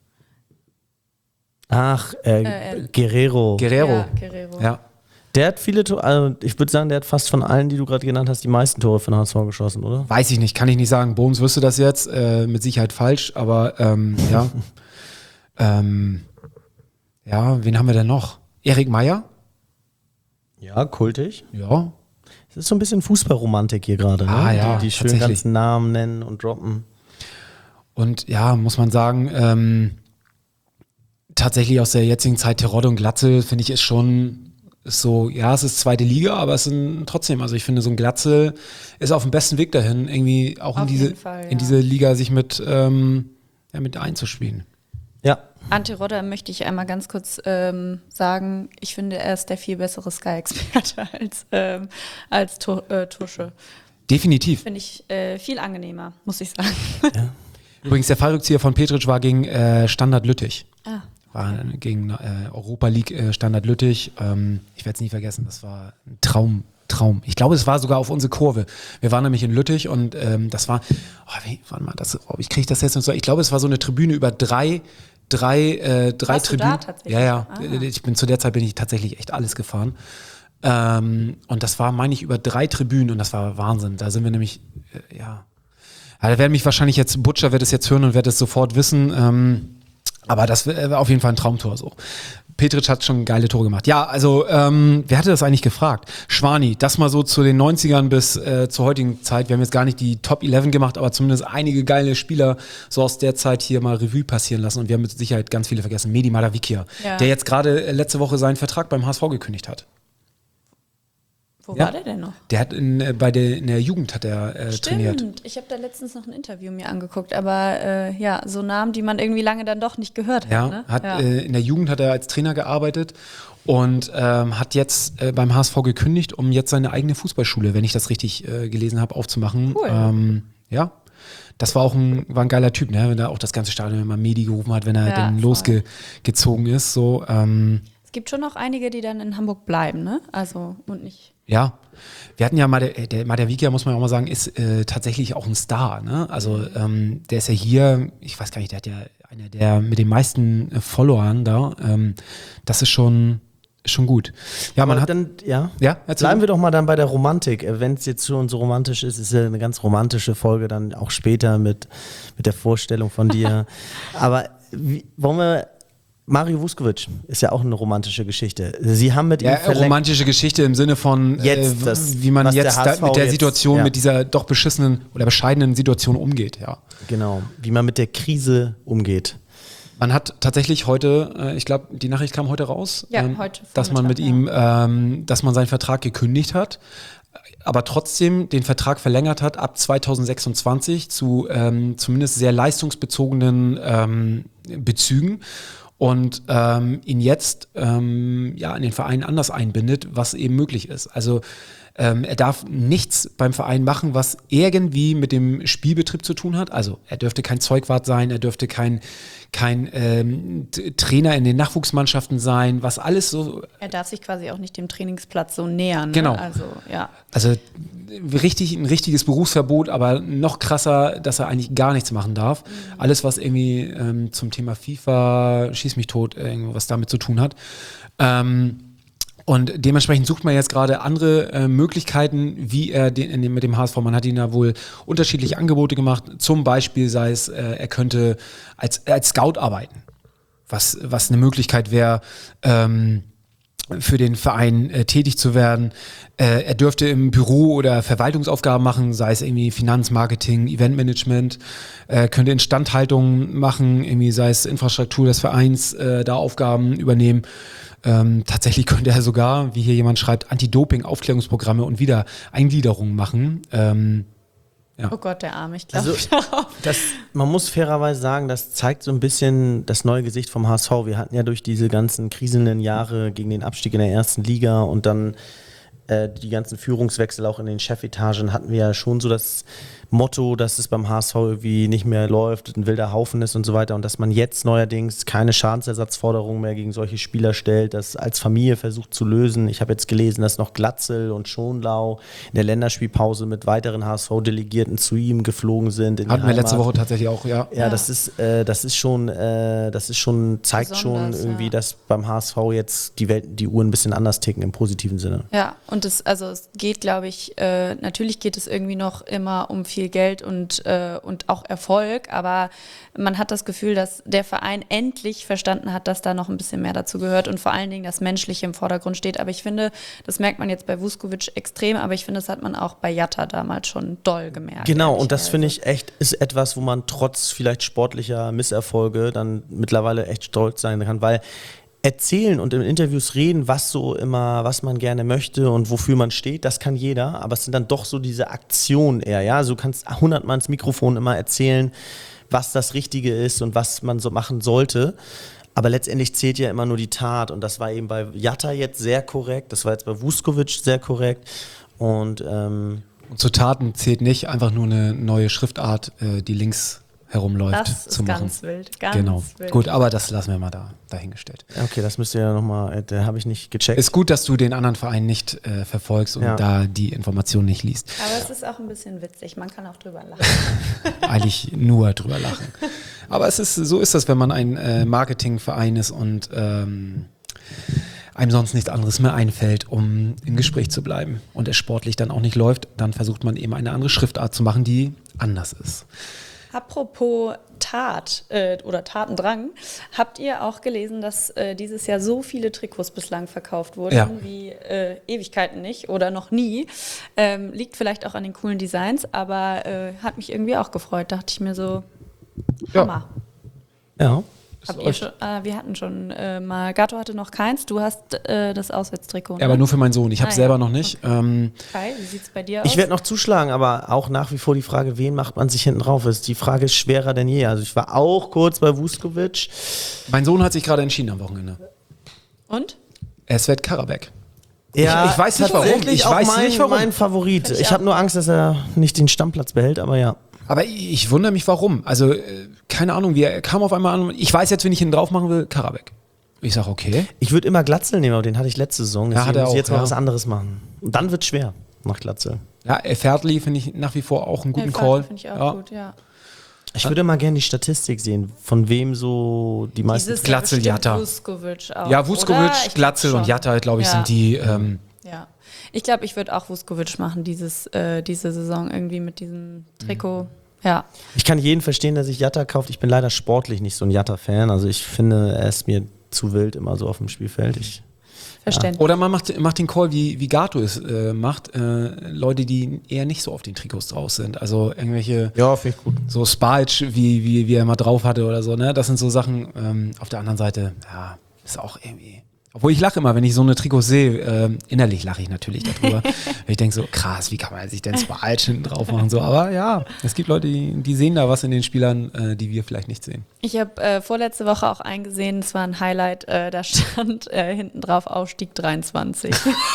Speaker 2: Ach, Guerrero.
Speaker 1: Guerrero.
Speaker 3: Ja, Guerrero.
Speaker 1: Ja.
Speaker 2: Der hat viele Tore, also ich würde sagen, der hat fast von allen, die du gerade genannt hast, die meisten Tore für den HSV geschossen, oder?
Speaker 1: Weiß ich nicht, kann ich nicht sagen. Bohms wüsste das jetzt, mit Sicherheit falsch, aber ja. Ja, wen haben wir denn noch? Erik Meyer?
Speaker 2: Ja, kultig.
Speaker 1: Ja.
Speaker 2: Es ist so ein bisschen Fußballromantik hier gerade, ne?
Speaker 1: Ja,
Speaker 2: die schönen
Speaker 1: tatsächlich.
Speaker 2: ganzen Namen nennen und droppen.
Speaker 1: Und ja, muss man sagen, tatsächlich aus der jetzigen Zeit Terodde und Glatzel, finde ich, ist so, ja, es ist zweite Liga, aber es sind trotzdem, also ich finde, so ein Glatzel ist auf dem besten Weg dahin, irgendwie auch
Speaker 3: Auf
Speaker 1: in
Speaker 3: jeden Fall,
Speaker 1: in
Speaker 3: ja.
Speaker 1: diese Liga sich mit einzuspielen.
Speaker 2: Ja.
Speaker 3: Ante Rodder möchte ich einmal ganz kurz sagen, ich finde, er ist der viel bessere Sky-Experte als Tusche.
Speaker 1: Definitiv.
Speaker 3: Finde ich viel angenehmer, muss ich sagen.
Speaker 1: Übrigens, der Fallrückzieher von Petric war gegen Standard Lüttich.
Speaker 3: Ah.
Speaker 1: War gegen Europa League Standard Lüttich. Ich werde es nie vergessen, das war ein Traum. Ich glaube, es war sogar auf unsere Kurve. Wir waren nämlich in Lüttich und das war, warte mal, ich kriege das jetzt noch so, ich glaube, es war so eine Tribüne über drei
Speaker 3: Warst du da
Speaker 1: Tribünen.
Speaker 3: tatsächlich?
Speaker 1: Ja.
Speaker 3: Ah.
Speaker 1: Zu der Zeit bin ich tatsächlich echt alles gefahren. Und das war, meine ich, über 3 Tribünen und das war Wahnsinn. Da sind wir nämlich, ja, da werden mich wahrscheinlich jetzt, Butcher wird es jetzt hören und wird es sofort wissen, aber das war auf jeden Fall ein Traumtor so. Petric hat schon geile Tore gemacht. Ja, also, wer hatte das eigentlich gefragt? Schwani, das mal so zu den 90ern bis zur heutigen Zeit. Wir haben jetzt gar nicht die Top 11 gemacht, aber zumindest einige geile Spieler so aus der Zeit hier mal Revue passieren lassen und wir haben mit Sicherheit ganz viele vergessen. Medi Madavikia,
Speaker 3: Ja.
Speaker 1: der jetzt gerade letzte Woche seinen Vertrag beim HSV gekündigt hat.
Speaker 3: Wo
Speaker 1: Ja.
Speaker 3: war der denn noch?
Speaker 1: Der hat in der Jugend hat er trainiert.
Speaker 3: Stimmt, ich habe da letztens noch ein Interview mir angeguckt, aber ja, so Namen, die man irgendwie lange dann doch nicht gehört hat.
Speaker 1: Ja,
Speaker 3: Ne?
Speaker 1: hat in der Jugend hat er als Trainer gearbeitet und hat jetzt beim HSV gekündigt, um jetzt seine eigene Fußballschule, wenn ich das richtig gelesen habe, aufzumachen.
Speaker 3: Cool.
Speaker 1: Ja, das war ein geiler Typ, ne? Wenn er auch das ganze Stadion immer Medi gerufen hat, wenn er
Speaker 3: Ja,
Speaker 1: dann
Speaker 3: voll.
Speaker 1: losgezogen ist. So,
Speaker 3: Es gibt schon noch einige, die dann in Hamburg bleiben, ne? Also, und nicht.
Speaker 1: Ja, wir hatten ja der Madavikia, muss man auch mal sagen, ist tatsächlich auch ein Star. Ne? Also der ist ja hier, ich weiß gar nicht, der hat ja einer der mit den meisten Followern da. Das ist schon gut. Ja, man
Speaker 2: Aber
Speaker 1: hat
Speaker 2: dann, ja,
Speaker 1: erzähl.
Speaker 2: bleiben wir doch mal dann bei der Romantik. Wenn es jetzt schon so romantisch ist ja eine ganz romantische Folge dann auch später mit der Vorstellung von dir. Aber wollen wir... Mario Vuskovic ist ja auch eine romantische Geschichte. Sie haben mit ihm
Speaker 1: romantische Geschichte im Sinne von, wie man jetzt mit der Situation, mit dieser doch beschissenen oder bescheidenen Situation umgeht. Ja.
Speaker 2: Genau, wie man mit der Krise umgeht.
Speaker 1: Man hat tatsächlich heute, ich glaube, die Nachricht kam heute raus,
Speaker 3: heute
Speaker 1: dass man mit ihm, dass man seinen Vertrag gekündigt hat, aber trotzdem den Vertrag verlängert hat ab 2026 zu zumindest sehr leistungsbezogenen Bezügen. Und ihn jetzt in den Verein anders einbindet, was eben möglich ist. Also er darf nichts beim Verein machen, was irgendwie mit dem Spielbetrieb zu tun hat. Also er dürfte kein Zeugwart sein, er dürfte kein Trainer in den Nachwuchsmannschaften sein, was alles so...
Speaker 3: Er darf sich quasi auch nicht dem Trainingsplatz so nähern.
Speaker 1: Genau.
Speaker 3: Ne? Also, ja.
Speaker 1: Also ein richtiges Berufsverbot, aber noch krasser, dass er eigentlich gar nichts machen darf. Alles, was irgendwie zum Thema FIFA, schieß mich tot, was damit zu tun hat. Und dementsprechend sucht man jetzt gerade andere Möglichkeiten, wie er mit dem HSV, man hat ihn da wohl unterschiedliche Angebote gemacht, zum Beispiel sei es, er könnte als Scout arbeiten, was eine Möglichkeit wäre, für den Verein tätig zu werden. Er dürfte im Büro oder Verwaltungsaufgaben machen, sei es irgendwie Finanz, Marketing, Eventmanagement, könnte Instandhaltung machen, irgendwie sei es Infrastruktur des Vereins, da Aufgaben übernehmen. Tatsächlich könnte er sogar, wie hier jemand schreibt, Anti-Doping-Aufklärungsprogramme und Wiedereingliederungen machen.
Speaker 3: Oh Gott, der Arme, ich glaube.
Speaker 2: Also, man muss fairerweise sagen, das zeigt so ein bisschen das neue Gesicht vom HSV. Wir hatten ja durch diese ganzen kriselnden Jahre gegen den Abstieg in der ersten Liga und dann die ganzen Führungswechsel auch in den Chefetagen hatten wir ja schon so das Motto, dass es beim HSV irgendwie nicht mehr läuft, ein wilder Haufen ist und so weiter und dass man jetzt neuerdings keine Schadensersatzforderungen mehr gegen solche Spieler stellt, das als Familie versucht zu lösen. Ich habe jetzt gelesen, dass noch Glatzel und Schonlau in der Länderspielpause mit weiteren HSV-Delegierten zu ihm geflogen sind.
Speaker 1: Hatten wir letzte Woche tatsächlich auch, ja.
Speaker 2: Ja, das ist schon, zeigt
Speaker 3: Besonders,
Speaker 2: schon irgendwie, dass beim HSV jetzt die Uhren ein bisschen anders ticken im positiven Sinne.
Speaker 3: Ja, und es geht, glaube ich, natürlich geht es irgendwie noch immer um viel Geld und auch Erfolg, aber man hat das Gefühl, dass der Verein endlich verstanden hat, dass da noch ein bisschen mehr dazu gehört und vor allen Dingen das Menschliche im Vordergrund steht. Aber ich finde, das merkt man jetzt bei Vuskovic extrem, aber ich finde, das hat man auch bei Jatta damals schon doll gemerkt.
Speaker 2: Genau, und das finde ich echt, ist etwas, wo man trotz vielleicht sportlicher Misserfolge dann mittlerweile echt stolz sein kann, weil erzählen und in Interviews reden, was man gerne möchte und wofür man steht, das kann jeder, aber es sind dann doch so diese Aktionen eher, ja, so kannst 100-mal ins Mikrofon immer erzählen, was das Richtige ist und was man so machen sollte, aber letztendlich zählt ja immer nur die Tat und das war eben bei Jatta jetzt sehr korrekt, das war jetzt bei Vuskovic sehr korrekt und
Speaker 1: zu Taten zählt nicht einfach nur eine neue Schriftart, die links herumläuft,
Speaker 3: das
Speaker 1: zu
Speaker 3: ist
Speaker 1: machen.
Speaker 3: Ganz wild, ganz wild.
Speaker 1: Gut, aber das lassen wir mal dahingestellt.
Speaker 2: Okay, das müsst ihr ja nochmal, da habe ich nicht gecheckt.
Speaker 1: Ist gut, dass du den anderen Verein nicht verfolgst und da die Information nicht liest.
Speaker 3: Aber es ist auch ein bisschen witzig, man kann auch drüber lachen.
Speaker 1: Eigentlich nur drüber lachen. Aber so ist das, wenn man ein Marketingverein ist und einem sonst nichts anderes mehr einfällt, um im Gespräch zu bleiben und es sportlich dann auch nicht läuft, dann versucht man eben eine andere Schriftart zu machen, die anders ist.
Speaker 3: Apropos Tat oder Tatendrang, habt ihr auch gelesen, dass dieses Jahr so viele Trikots bislang verkauft wurden wie Ewigkeiten nicht oder noch nie? Liegt vielleicht auch an den coolen Designs, aber hat mich irgendwie auch gefreut. Dachte ich mir so, Hammer.
Speaker 2: Ja.
Speaker 3: Wir hatten schon mal, Gato hatte noch keins, du hast das Auswärtstrikot.
Speaker 1: Ja, aber nur für meinen Sohn, ich habe selber noch nicht.
Speaker 3: Okay. Kai, wie sieht es bei dir aus?
Speaker 2: Ich werde noch zuschlagen, aber auch nach wie vor die Frage, wen macht man sich hinten drauf? Die Frage ist schwerer denn je. Also ich war auch kurz bei Vuskovic.
Speaker 1: Mein Sohn hat sich gerade entschieden am Wochenende.
Speaker 3: Und?
Speaker 1: Es wird Karabek.
Speaker 2: Ja,
Speaker 1: ich weiß nicht warum.
Speaker 2: Ich weiß nicht warum. Mein Favorit. Ich habe nur Angst, dass er nicht den Stammplatz behält, aber ja.
Speaker 1: Aber ich wundere mich, warum. Also, keine Ahnung, er kam auf einmal an. Ich weiß jetzt, wenn ich ihn drauf machen will, Karabek. Ich sage, okay.
Speaker 2: Ich würde immer Glatzel nehmen, aber den hatte ich letzte Saison. Deswegen
Speaker 1: hat er
Speaker 2: muss ich
Speaker 1: auch,
Speaker 2: jetzt mal
Speaker 1: ja.
Speaker 2: was anderes machen. Und dann wird es schwer nach Glatzel.
Speaker 1: Ja, Fertli finde ich nach wie vor auch einen guten Call.
Speaker 3: Finde ich auch gut, ja.
Speaker 2: Ich würde mal gerne die Statistik sehen, von wem so die meisten...
Speaker 3: Dieses
Speaker 1: Glatzel,
Speaker 3: Jahr bestimmt
Speaker 1: Jatta.
Speaker 3: Vuskovic auch,
Speaker 1: Ja, Vuskovic,
Speaker 3: oder? Ich
Speaker 1: Glatzel
Speaker 3: glaub
Speaker 1: und
Speaker 3: schon.
Speaker 1: Jatta, glaube ich,
Speaker 3: Ja.
Speaker 1: sind die.
Speaker 3: Ja. Ich glaube, ich würde auch Vuskovic machen, diese Saison irgendwie mit diesem Trikot. Ja.
Speaker 2: Ich kann jeden verstehen, der sich Jatta kauft. Ich bin leider sportlich nicht so ein Jatta-Fan. Also ich finde, er ist mir zu wild immer so auf dem Spielfeld.
Speaker 3: Verständlich.
Speaker 1: Oder man macht den Call, wie Gato es macht. Leute, die eher nicht so auf den Trikots drauf sind. Also irgendwelche,
Speaker 2: Ja, finde ich gut.
Speaker 1: so Spalch, wie er mal drauf hatte oder so. Ne? Das sind so Sachen. Auf der anderen Seite, ja, ist auch irgendwie... Obwohl ich lache immer, wenn ich so eine Trikots sehe. Innerlich lache ich natürlich darüber. Ich denke so, krass, wie kann man sich denn Spalch hinten drauf machen? So, aber ja, es gibt Leute, die sehen da was in den Spielern, die wir vielleicht nicht sehen.
Speaker 3: Ich habe vorletzte Woche auch eingesehen, es war ein Highlight, da stand hinten drauf Aufstieg 23.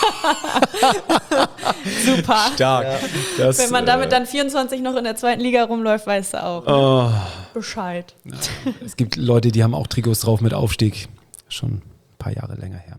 Speaker 3: Super.
Speaker 1: Stark. Das,
Speaker 3: Wenn man damit dann 24 noch in der zweiten Liga rumläuft, weißt du auch.
Speaker 1: Oh,
Speaker 3: Bescheid.
Speaker 1: es gibt Leute, die haben auch Trikots drauf mit Aufstieg. Schon ein paar Jahre länger her.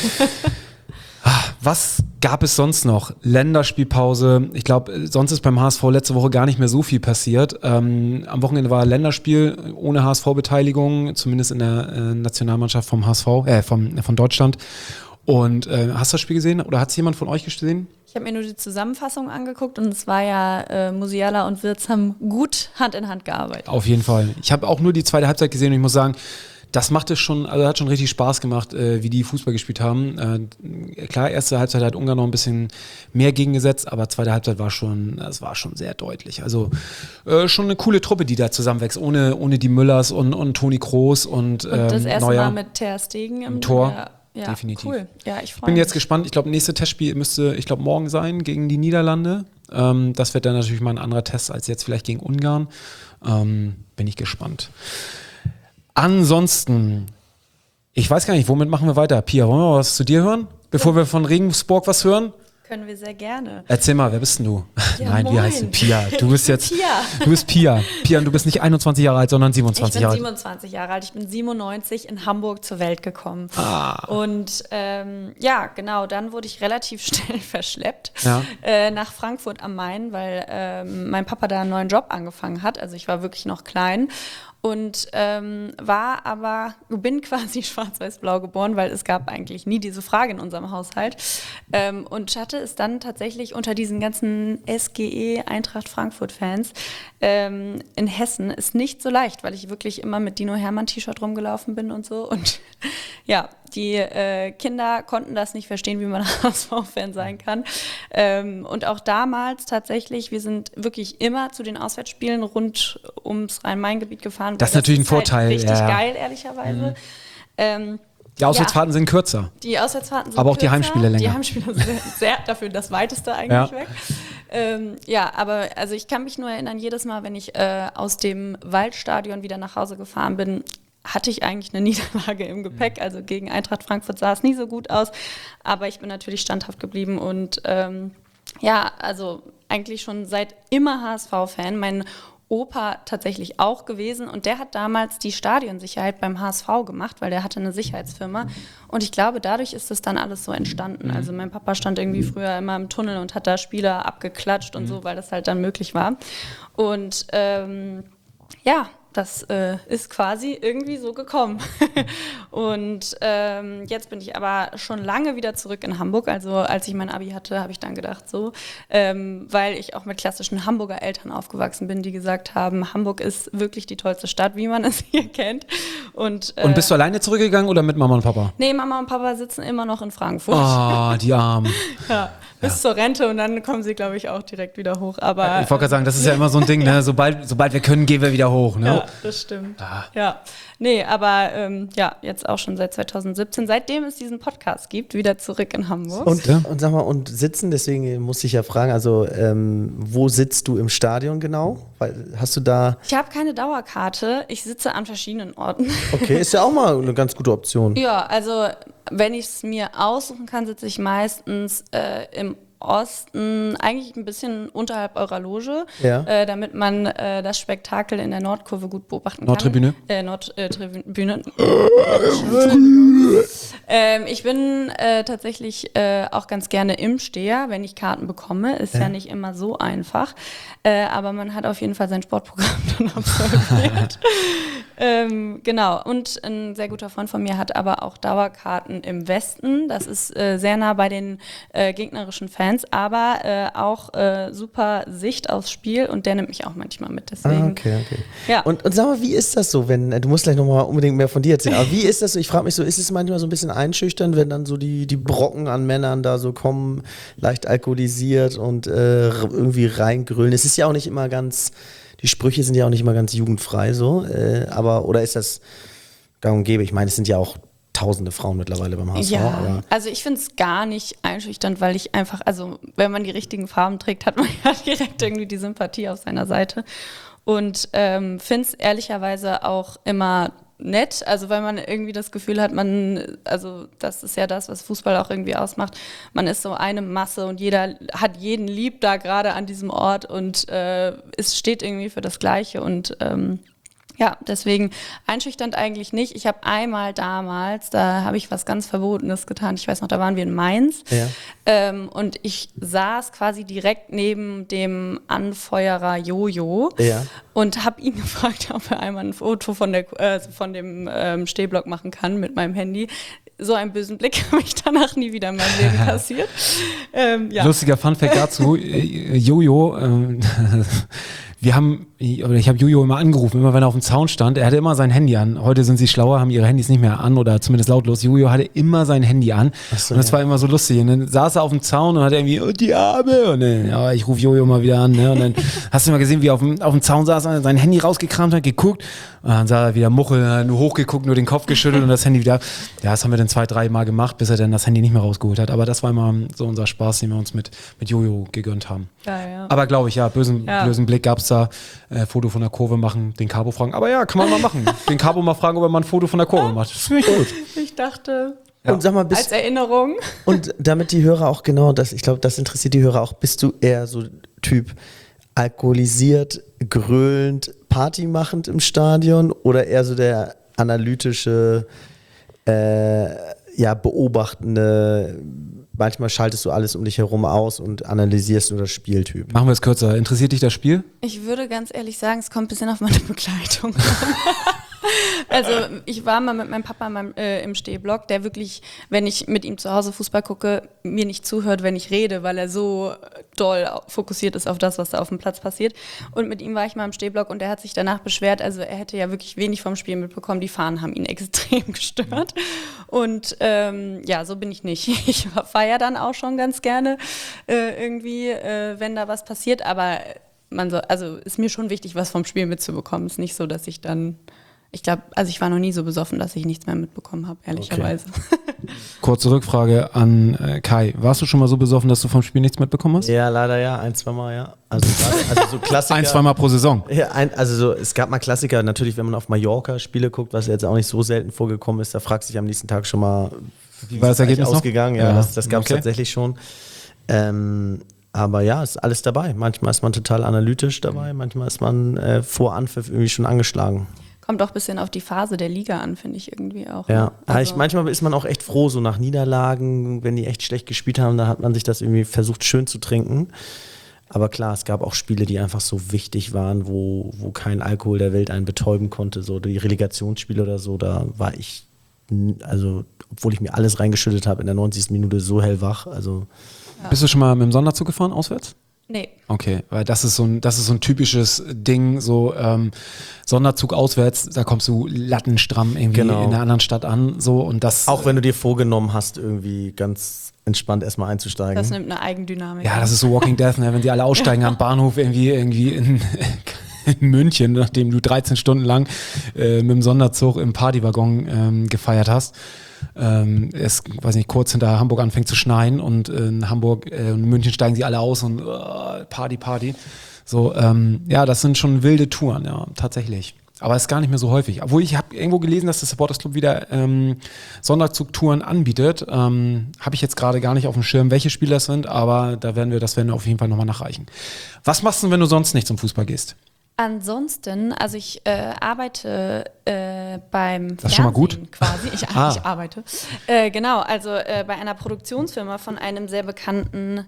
Speaker 1: Was gab es sonst noch? Länderspielpause. Ich glaube, sonst ist beim HSV letzte Woche gar nicht mehr so viel passiert. Am Wochenende war Länderspiel ohne HSV-Beteiligung, zumindest in der Nationalmannschaft vom HSV, von Deutschland. Und hast du das Spiel gesehen oder hat es jemand von euch gesehen?
Speaker 3: Ich habe mir nur die Zusammenfassung angeguckt und es war ja, Musiala und Wirtz haben gut Hand in Hand gearbeitet.
Speaker 1: Auf jeden Fall. Ich habe auch nur die zweite Halbzeit gesehen und ich muss sagen, das machte schon, also hat schon richtig Spaß gemacht, wie die Fußball gespielt haben. Klar, erste Halbzeit hat Ungarn noch ein bisschen mehr gegengesetzt, aber zweite Halbzeit war schon sehr deutlich. Also schon eine coole Truppe, die da zusammenwächst, ohne die Müllers und Toni Kroos und
Speaker 3: Das erste
Speaker 1: Neuer.
Speaker 3: Mal mit Ter Stegen im
Speaker 1: Tor.
Speaker 3: Ja,
Speaker 1: Definitiv.
Speaker 3: Cool. Ja, ich freue
Speaker 1: Bin
Speaker 3: mich.
Speaker 1: jetzt gespannt. Ich glaube, nächste Testspiel müsste, morgen sein gegen die Niederlande. Das wird dann natürlich mal ein anderer Test als jetzt vielleicht gegen Ungarn. Bin ich gespannt. Ansonsten, ich weiß gar nicht, womit machen wir weiter? Pia, wollen wir mal was zu dir hören? Bevor wir von Regensburg was hören?
Speaker 3: Können wir sehr gerne.
Speaker 1: Erzähl mal, wer bist denn du?
Speaker 3: Ja,
Speaker 1: Nein, wie
Speaker 3: moin.
Speaker 1: heißt du? Pia. Du bist jetzt.
Speaker 3: Pia.
Speaker 1: Du bist Pia. Pia, und du bist nicht 21 Jahre alt, sondern
Speaker 3: Ich
Speaker 1: 27
Speaker 3: bin
Speaker 1: Jahre alt.
Speaker 3: 27 Jahre alt. Ich bin 97 in Hamburg zur Welt gekommen. Und ja, genau, dann wurde ich relativ schnell verschleppt nach Frankfurt am Main, weil mein Papa da einen neuen Job angefangen hat. Also ich war wirklich noch klein. Und bin quasi schwarz-weiß-blau geboren, weil es gab eigentlich nie diese Frage in unserem Haushalt. Und hatte es dann tatsächlich unter diesen ganzen SGE Eintracht Frankfurt-Fans in Hessen ist nicht so leicht, weil ich wirklich immer mit Dino Hermann-T-Shirt rumgelaufen bin und so. Und ja, die Kinder konnten das nicht verstehen, wie man HSV-Fan sein kann. Und auch damals tatsächlich, wir sind wirklich immer zu den Auswärtsspielen rund ums Rhein-Main-Gebiet gefahren.
Speaker 1: Das ist
Speaker 3: weil
Speaker 1: natürlich ein
Speaker 3: ist halt
Speaker 1: Vorteil,
Speaker 3: richtig
Speaker 1: ja.
Speaker 3: geil, ehrlicherweise.
Speaker 1: Die Auswärtsfahrten sind kürzer.
Speaker 3: Die Auswärtsfahrten sind
Speaker 1: Aber auch die
Speaker 3: kürzer,
Speaker 1: Heimspiele länger.
Speaker 3: Die Heimspiele sind sehr dafür das weiteste eigentlich
Speaker 1: Ja.
Speaker 3: weg. Aber also ich kann mich nur erinnern, jedes Mal, wenn ich aus dem Waldstadion wieder nach Hause gefahren bin, hatte ich eigentlich eine Niederlage im Gepäck. Also gegen Eintracht Frankfurt sah es nie so gut aus. Aber ich bin natürlich standhaft geblieben und also eigentlich schon seit immer HSV-Fan. Mein Opa tatsächlich auch gewesen und der hat damals die Stadionsicherheit beim HSV gemacht, weil der hatte eine Sicherheitsfirma und ich glaube, dadurch ist das dann alles so entstanden. Also mein Papa stand irgendwie früher immer im Tunnel und hat da Spieler abgeklatscht und so, weil das halt dann möglich war. Und das ist quasi irgendwie so gekommen. Und jetzt bin ich aber schon lange wieder zurück in Hamburg. Also als ich mein Abi hatte, habe ich dann gedacht so, weil ich auch mit klassischen Hamburger Eltern aufgewachsen bin, die gesagt haben, Hamburg ist wirklich die tollste Stadt, wie man es hier kennt. Und
Speaker 1: bist du alleine zurückgegangen oder mit Mama und Papa?
Speaker 3: Nee, Mama und Papa sitzen immer noch in Frankfurt.
Speaker 1: Ah, die Armen.
Speaker 3: Ja, bis zur Rente und dann kommen sie, glaube ich, auch direkt wieder hoch. Aber
Speaker 1: Ich wollte gerade sagen, das ist ja immer so ein Ding, ne? Sobald wir können, gehen wir wieder hoch. Ne?
Speaker 3: ja, das stimmt. Ja, nee, aber jetzt auch schon seit 2017, seitdem es diesen Podcast gibt, wieder zurück in Hamburg.
Speaker 2: Und sag mal, und sitzen, deswegen muss ich ja fragen, also wo sitzt du im Stadion genau? Hast du da...
Speaker 3: Ich habe keine Dauerkarte, ich sitze an verschiedenen Orten.
Speaker 2: Okay, ist ja auch mal eine ganz gute Option.
Speaker 3: Ja, also wenn ich es mir aussuchen kann, sitze ich meistens im Osten, eigentlich ein bisschen unterhalb eurer Loge, damit man das Spektakel in der Nordkurve gut beobachten
Speaker 1: Nordtribüne?
Speaker 3: kann. Nordtribüne. Entschuldigung. Ich bin tatsächlich auch ganz gerne im Steher, wenn ich Karten bekomme. Ist ja nicht immer so einfach. Aber man hat auf jeden Fall sein Sportprogramm dann absolviert. Genau. Und ein sehr guter Freund von mir hat aber auch Dauerkarten im Westen. Das ist sehr nah bei den gegnerischen Fans, aber auch super Sicht aufs Spiel und der nimmt mich auch manchmal mit. Deswegen.
Speaker 2: Okay.
Speaker 3: Ja.
Speaker 2: Und sag mal, wie ist das so, wenn, du musst gleich nochmal unbedingt mehr von dir erzählen, aber wie ist das so, ich frage mich so, ist es manchmal so ein bisschen einschüchternd, wenn dann so die Brocken an Männern da so kommen, leicht alkoholisiert und irgendwie reingrölen? Es ist ja auch nicht immer ganz, die Sprüche sind ja auch nicht immer ganz jugendfrei so, aber, oder ist das gang und gäbe? Ich meine, es sind ja auch tausende Frauen mittlerweile beim HSV.
Speaker 3: Ja,
Speaker 2: Aber
Speaker 3: also ich finde es gar nicht einschüchternd, weil ich einfach, also wenn man die richtigen Farben trägt, hat man ja direkt irgendwie die Sympathie auf seiner Seite. Und finde es ehrlicherweise auch immer nett, also weil man irgendwie das Gefühl hat, also das ist ja das, was Fußball auch irgendwie ausmacht, man ist so eine Masse und jeder hat jeden lieb da gerade an diesem Ort und es steht irgendwie für das Gleiche und ja, deswegen einschüchternd eigentlich nicht. Ich habe einmal damals, da habe ich was ganz Verbotenes getan. Ich weiß noch, da waren wir in Mainz und ich saß quasi direkt neben dem Anfeuerer Jojo und habe ihn gefragt, ob er einmal ein Foto von dem Stehblock machen kann mit meinem Handy. So einen bösen Blick habe ich danach nie wieder in meinem Leben passiert.
Speaker 1: Lustiger Funfact dazu, Jojo, ich habe Jojo immer angerufen, immer wenn er auf dem Zaun stand, er hatte immer sein Handy an. Heute sind sie schlauer, haben ihre Handys nicht mehr an oder zumindest lautlos. Jojo hatte immer sein Handy an und das war immer so lustig. Und dann saß er auf dem Zaun und hat irgendwie, die Arme. Und dann, ich rufe Jojo mal wieder an. Ne? Und dann hast du mal gesehen, wie er auf dem Zaun saß, sein Handy rausgekramt hat, geguckt. Und dann sah er wieder Muchel, nur hochgeguckt, nur den Kopf geschüttelt und das Handy wieder. Ja, das haben wir dann 2-3 Mal gemacht, bis er dann das Handy nicht mehr rausgeholt hat. Aber das war immer so unser Spaß, den wir uns mit Jojo gegönnt haben.
Speaker 3: Ja.
Speaker 1: Aber glaube ich, bösen Blick gab es da. Foto von der Kurve machen, den Cabo fragen. Aber ja, kann man mal machen. Den Cabo mal fragen, ob er mal ein Foto von der Kurve macht. Das finde ich gut.
Speaker 3: Ich dachte,
Speaker 2: und sag mal,
Speaker 3: als Erinnerung.
Speaker 2: Und damit die Hörer auch genau, ich glaube, das interessiert die Hörer auch, bist du eher so Typ alkoholisiert, gröhlend, partymachend im Stadion oder eher so der analytische, beobachtende, manchmal schaltest du alles um dich herum aus und analysierst nur das Spieltyp.
Speaker 1: Machen wir es kürzer. Interessiert dich das Spiel?
Speaker 3: Ich würde ganz ehrlich sagen, es kommt ein bisschen auf meine Begleitung an. Also ich war mal mit meinem Papa im Stehblock, der wirklich, wenn ich mit ihm zu Hause Fußball gucke, mir nicht zuhört, wenn ich rede, weil er so doll fokussiert ist auf das, was da auf dem Platz passiert. Und mit ihm war ich mal im Stehblock und er hat sich danach beschwert, also er hätte ja wirklich wenig vom Spiel mitbekommen, die Fahnen haben ihn extrem gestört. Und so bin ich nicht. Ich feiere dann auch schon ganz gerne wenn da was passiert, aber ist mir schon wichtig, was vom Spiel mitzubekommen. Es ist nicht so, dass ich dann... ich war noch nie so besoffen, dass ich nichts mehr mitbekommen habe, ehrlicherweise.
Speaker 1: Okay. Kurze Rückfrage an Kai. Warst du schon mal so besoffen, dass du vom Spiel nichts mitbekommen hast?
Speaker 2: Ja, leider ja. 1-2 Mal, ja. Also so Klassiker.
Speaker 1: 1-2 Mal pro Saison?
Speaker 2: Ja, es gab mal Klassiker. Natürlich, wenn man auf Mallorca Spiele guckt, was jetzt auch nicht so selten vorgekommen ist, da fragt sich am nächsten Tag schon mal,
Speaker 1: wie war das Ergebnis
Speaker 2: ausgegangen?
Speaker 1: noch?
Speaker 2: Ja, das gab es tatsächlich schon. Aber ja, ist alles dabei. Manchmal ist man total analytisch dabei, manchmal ist man vor Anpfiff irgendwie schon angeschlagen.
Speaker 3: Kommt auch ein bisschen auf die Phase der Liga an, finde ich irgendwie auch.
Speaker 2: Ja, manchmal ist man auch echt froh, so nach Niederlagen, wenn die echt schlecht gespielt haben, da hat man sich das irgendwie versucht schön zu trinken. Aber klar, es gab auch Spiele, die einfach so wichtig waren, wo kein Alkohol der Welt einen betäuben konnte. So die Relegationsspiele oder so, da war ich, obwohl ich mir alles reingeschüttet habe, in der 90. Minute so hellwach. Also.
Speaker 1: Ja. Bist du schon mal mit dem Sonderzug gefahren, auswärts?
Speaker 3: Nee.
Speaker 1: Okay, weil das ist so ein typisches Ding, so Sonderzug auswärts, da kommst du lattenstramm irgendwie in einer anderen Stadt an, so und das.
Speaker 2: Auch wenn du dir vorgenommen hast, irgendwie ganz entspannt erstmal einzusteigen.
Speaker 3: Das nimmt eine Eigendynamik.
Speaker 1: Ja, das ist so Walking Death, ne? Wenn die alle aussteigen am Bahnhof irgendwie in München, nachdem du 13 Stunden lang mit dem Sonderzug im Partywaggon gefeiert hast. Es, weiß nicht, kurz hinter Hamburg anfängt zu schneien und in Hamburg und München steigen sie alle aus und Party. So, das sind schon wilde Touren, ja, tatsächlich. Aber es ist gar nicht mehr so häufig. Obwohl ich habe irgendwo gelesen, dass der Supporters Club wieder Sonderzugtouren anbietet. Habe ich jetzt gerade gar nicht auf dem Schirm, welche Spiele das sind, aber das werden wir auf jeden Fall nochmal nachreichen. Was machst du, wenn du sonst nicht zum Fußball gehst?
Speaker 3: Ansonsten, also ich arbeite beim
Speaker 1: Das ist schon mal gut.
Speaker 3: Fernsehen quasi. Ich arbeite. Genau, also bei einer Produktionsfirma von einem sehr bekannten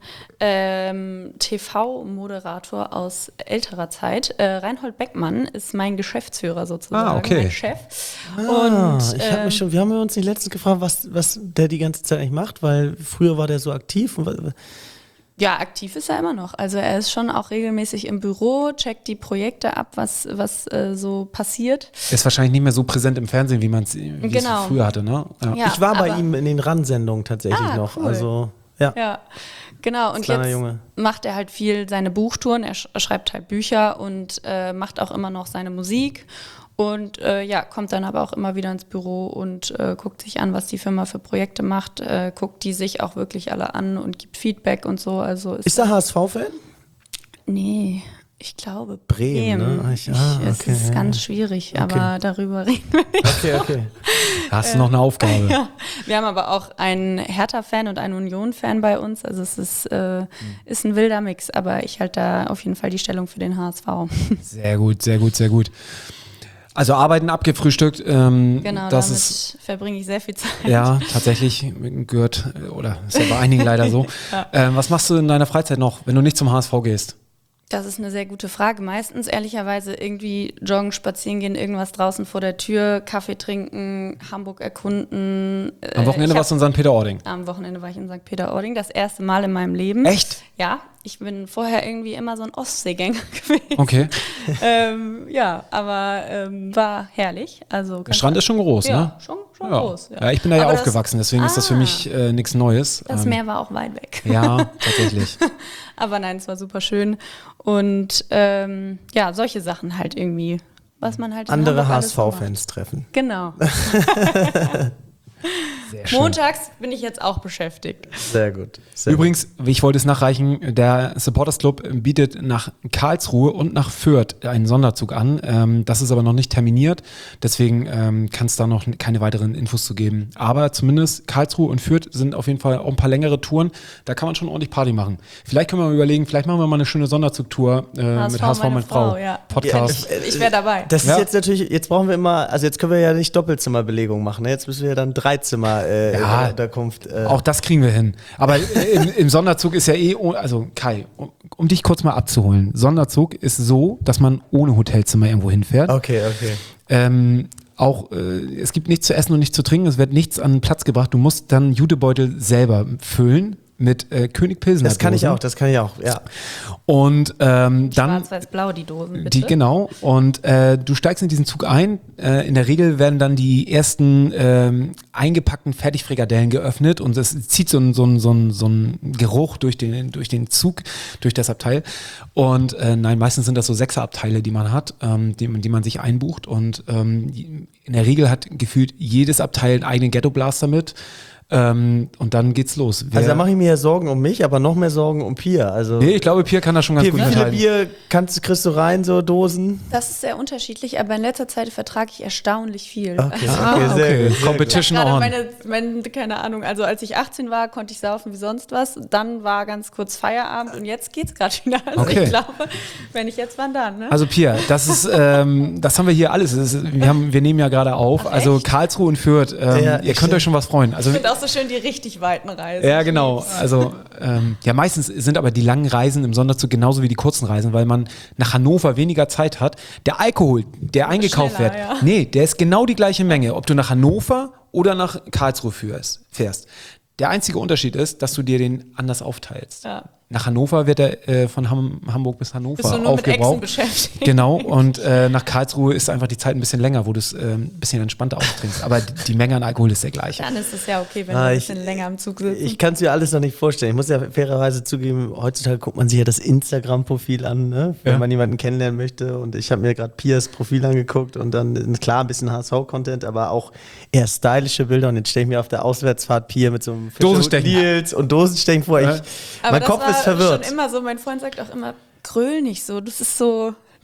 Speaker 3: TV-Moderator aus älterer Zeit. Reinhold Beckmann ist mein Geschäftsführer sozusagen,
Speaker 1: okay.
Speaker 3: mein Chef.
Speaker 2: Wir haben uns nicht letztens gefragt, was der die ganze Zeit eigentlich macht, weil früher war der so aktiv.
Speaker 3: Ja, aktiv ist er immer noch. Also er ist schon auch regelmäßig im Büro, checkt die Projekte ab, was so passiert.
Speaker 1: Ist wahrscheinlich nicht mehr so präsent im Fernsehen, wie es früher hatte, ne?
Speaker 3: Ja,
Speaker 2: ich war bei ihm in den RAN-Sendungen tatsächlich noch.
Speaker 3: Cool.
Speaker 2: Also, ja.
Speaker 3: Genau. Und
Speaker 2: kleiner
Speaker 3: jetzt
Speaker 2: Junge.
Speaker 3: macht er halt viel seine Buchtouren. Er schreibt halt Bücher und macht auch immer noch seine Musik. Und kommt dann aber auch immer wieder ins Büro und guckt sich an, was die Firma für Projekte macht, guckt die sich auch wirklich alle an und gibt Feedback und so. Also
Speaker 2: Ist er HSV-Fan?
Speaker 3: Nee, ich glaube
Speaker 2: Bremen. Ne?
Speaker 3: Es ist ganz schwierig, aber darüber reden wir nicht.
Speaker 2: Okay.
Speaker 1: Da hast du noch eine Aufgabe.
Speaker 3: Ja. Wir haben aber auch einen Hertha-Fan und einen Union-Fan bei uns. Also es ist ein wilder Mix, aber ich halte da auf jeden Fall die Stellung für den HSV.
Speaker 1: Sehr gut, sehr gut, sehr gut. Also Arbeiten abgefrühstückt.
Speaker 3: Genau,
Speaker 1: das
Speaker 3: damit
Speaker 1: ist,
Speaker 3: verbringe ich sehr viel Zeit.
Speaker 1: ja, tatsächlich gehört, oder ist ja bei einigen leider so. Was machst du in deiner Freizeit noch, wenn du nicht zum HSV gehst?
Speaker 3: Das ist eine sehr gute Frage. Meistens ehrlicherweise irgendwie joggen, spazieren gehen, irgendwas draußen vor der Tür, Kaffee trinken, Hamburg erkunden.
Speaker 1: Am Wochenende warst du in St. Peter-Ording.
Speaker 3: Am Wochenende war ich in St. Peter-Ording, das erste Mal in meinem Leben.
Speaker 1: Echt?
Speaker 3: Ja, ich bin vorher irgendwie immer so ein Ostseegänger gewesen.
Speaker 1: Okay.
Speaker 3: Aber war herrlich. Also
Speaker 1: Der Strand ist schon groß,
Speaker 3: ja,
Speaker 1: ne?
Speaker 3: schon
Speaker 1: Ja.
Speaker 3: groß. Ja.
Speaker 1: Ja, ich bin da ja
Speaker 3: Aber
Speaker 1: aufgewachsen, deswegen ist das für mich nichts Neues.
Speaker 3: Das Meer war auch weit weg.
Speaker 1: Ja, tatsächlich.
Speaker 3: Aber nein, es war super schön. Und solche Sachen halt irgendwie, was man halt in
Speaker 2: Andere
Speaker 3: Hamburg alles so macht.
Speaker 2: HSV-Fans treffen.
Speaker 3: Genau.
Speaker 1: Sehr schön.
Speaker 3: Montags bin ich jetzt auch beschäftigt.
Speaker 2: Sehr gut.
Speaker 1: Übrigens, ich wollte es nachreichen, der Supporters Club bietet nach Karlsruhe und nach Fürth einen Sonderzug an. Das ist aber noch nicht terminiert, deswegen kann es da noch keine weiteren Infos zu geben. Aber zumindest Karlsruhe und Fürth sind auf jeden Fall auch ein paar längere Touren. Da kann man schon ordentlich Party machen. Vielleicht können wir mal überlegen, vielleicht machen wir mal eine schöne Sonderzugtour mit HSV, meine Frau.
Speaker 3: Ja.
Speaker 1: Podcast.
Speaker 3: Ich wäre dabei.
Speaker 2: Das ist
Speaker 1: Ja.
Speaker 2: jetzt natürlich, jetzt brauchen wir immer, also jetzt können wir ja nicht Doppelzimmerbelegung machen, ne? Jetzt müssen wir ja dann 3 Zimmer in der Unterkunft.
Speaker 1: Auch das kriegen wir hin. Aber im Sonderzug ist ja also Kai, um dich kurz mal abzuholen. Sonderzug ist so, dass man ohne Hotelzimmer irgendwo hinfährt.
Speaker 2: Okay.
Speaker 1: Es gibt nichts zu essen und nichts zu trinken, es wird nichts an den Platz gebracht. Du musst dann Jutebeutel selber füllen mit König Pilsner.
Speaker 2: Das kann ich auch, ja.
Speaker 1: Und dann
Speaker 3: Schwarz-Weiß-Blau, die Dosen, bitte.
Speaker 1: Genau. Und du steigst in diesen Zug ein. In der Regel werden dann die ersten eingepackten Fertigfrikadellen geöffnet und es zieht so ein Geruch durch den Zug, durch das Abteil. Und meistens sind das so 6er-Abteile, die man hat, die man sich einbucht. Und in der Regel hat gefühlt jedes Abteil einen eigenen Ghetto-Blaster mit. Und dann geht's los.
Speaker 2: Also da mache ich mir ja Sorgen um mich, aber noch mehr Sorgen um Pia. Also
Speaker 1: Nee, ich glaube, Pia kann das schon ganz
Speaker 2: Pia,
Speaker 1: gut
Speaker 2: wie viele
Speaker 1: mithalten.
Speaker 2: Bier kriegst du rein, so Dosen?
Speaker 3: Das ist sehr unterschiedlich, aber in letzter Zeit vertrage ich erstaunlich viel.
Speaker 2: Okay,
Speaker 1: Okay. Competition on.
Speaker 3: Keine Ahnung, also als ich 18 war, konnte ich saufen wie sonst was. Dann war ganz kurz Feierabend und jetzt geht's gerade wieder. Also
Speaker 1: Okay.
Speaker 3: ich glaube, wenn ich jetzt, wann dann, ne?
Speaker 1: Also Pia, das ist, das haben wir hier alles. Wir nehmen ja gerade auf.
Speaker 3: Ach,
Speaker 1: also
Speaker 3: echt?
Speaker 1: Karlsruhe und Fürth, ihr könnt euch schon was freuen. Also
Speaker 3: Ich finde auch so schön die richtig weiten Reisen.
Speaker 1: ja, genau. Also meistens sind aber die langen Reisen im Sonderzug genauso wie die kurzen Reisen, weil man nach Hannover weniger Zeit hat. Der Alkohol, der eingekauft
Speaker 3: schneller,
Speaker 1: wird,
Speaker 3: ja.
Speaker 1: nee, der ist genau die gleiche Menge, ob du nach Hannover oder nach Karlsruhe fährst. Der einzige Unterschied ist, dass du dir den anders aufteilst.
Speaker 3: Ja.
Speaker 1: Nach Hannover wird er von Hamburg bis Hannover
Speaker 3: Bist du nur mit Echsen
Speaker 1: aufgebraucht.
Speaker 3: beschäftigt?
Speaker 1: Genau, und nach Karlsruhe ist einfach die Zeit ein bisschen länger, wo du es ein bisschen entspannter auftrinkst. Aber die Menge an Alkohol ist der gleiche.
Speaker 3: Dann ist es ja okay, wenn wir ein bisschen länger im Zug sitzen.
Speaker 2: Ich kann es mir alles noch nicht vorstellen. Ich muss ja fairerweise zugeben, heutzutage guckt man sich ja das Instagram-Profil an, ne? Wenn man jemanden kennenlernen möchte. Und ich habe mir gerade Pias Profil angeguckt und dann, klar, ein bisschen HSV-Content, aber auch eher stylische Bilder. Und jetzt stelle ich mir auf der Auswärtsfahrt Pia mit so einem
Speaker 1: Dosenstechen.
Speaker 2: Nils und Dosenstechen vor.
Speaker 3: Aber
Speaker 2: Mein
Speaker 3: das
Speaker 2: Kopf
Speaker 3: war
Speaker 2: ist verwirrt.
Speaker 3: schon immer so, mein Freund sagt auch immer, gröl nicht so, das ist so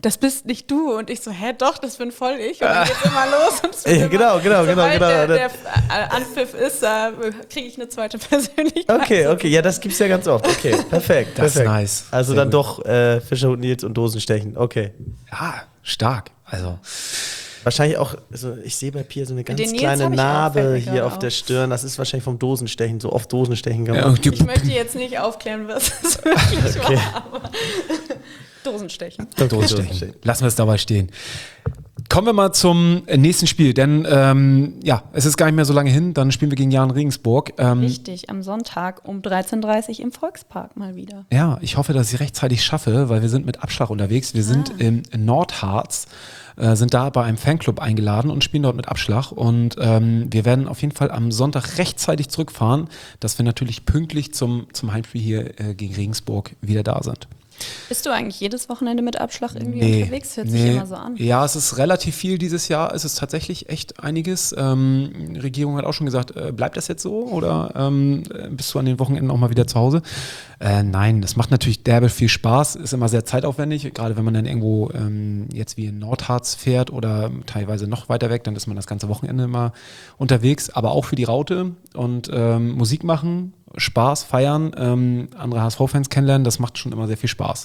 Speaker 3: das bist nicht du. Und ich so, hä, doch, das bin voll ich. Und dann geht's immer los. Und es wird
Speaker 2: Ja,
Speaker 3: immer,
Speaker 2: genau.
Speaker 3: sobald der Anpfiff ist, kriege ich eine zweite Persönlichkeit.
Speaker 2: Okay, ja, das gibt's ja ganz oft. Okay, perfekt.
Speaker 1: Das ist
Speaker 2: perfekt.
Speaker 1: nice.
Speaker 2: Also
Speaker 1: Sehr
Speaker 2: dann
Speaker 1: gut.
Speaker 2: doch Fischer und Nils und Dosenstechen. Okay.
Speaker 1: Ja, stark. Also,
Speaker 2: Wahrscheinlich auch, also ich sehe bei Pia so eine ganz
Speaker 3: Den Nils
Speaker 2: kleine
Speaker 3: hab ich auch,
Speaker 2: Narbe
Speaker 3: fällt mir
Speaker 2: hier
Speaker 3: gerade
Speaker 2: auf der
Speaker 3: auf.
Speaker 2: Stirn. Das ist wahrscheinlich vom Dosenstechen, so oft Dosenstechen gemacht.
Speaker 3: Ich möchte jetzt nicht aufklären, was es wirklich
Speaker 2: Okay.
Speaker 3: war, aber Dosenstechen.
Speaker 1: Dosenstechen. Lassen wir es dabei stehen. Kommen wir mal zum nächsten Spiel, denn es ist gar nicht mehr so lange hin, dann spielen wir gegen Jahn Regensburg.
Speaker 3: Richtig, am Sonntag um 13:30 Uhr im Volkspark mal wieder.
Speaker 1: Ja, ich hoffe, dass ich rechtzeitig schaffe, weil wir sind mit Abschlag unterwegs. Wir sind im Nordharz, sind da bei einem Fanclub eingeladen und spielen dort mit Abschlag. Und wir werden auf jeden Fall am Sonntag rechtzeitig zurückfahren, dass wir natürlich pünktlich zum Heimspiel hier gegen Regensburg wieder da sind.
Speaker 3: Bist du eigentlich jedes Wochenende mit Abschlag irgendwie unterwegs? Hört sich immer so an.
Speaker 1: Ja, es ist relativ viel dieses Jahr. Es ist tatsächlich echt einiges. Die Regierung hat auch schon gesagt, bleibt das jetzt so oder bist du an den Wochenenden auch mal wieder zu Hause? Nein, das macht natürlich derbe viel Spaß. Ist immer sehr zeitaufwendig, gerade wenn man dann irgendwo jetzt wie in Nordharz fährt oder teilweise noch weiter weg, dann ist man das ganze Wochenende immer unterwegs. Aber auch für die Raute und Musik machen, Spaß, feiern, andere HSV-Fans kennenlernen, das macht schon immer sehr viel Spaß.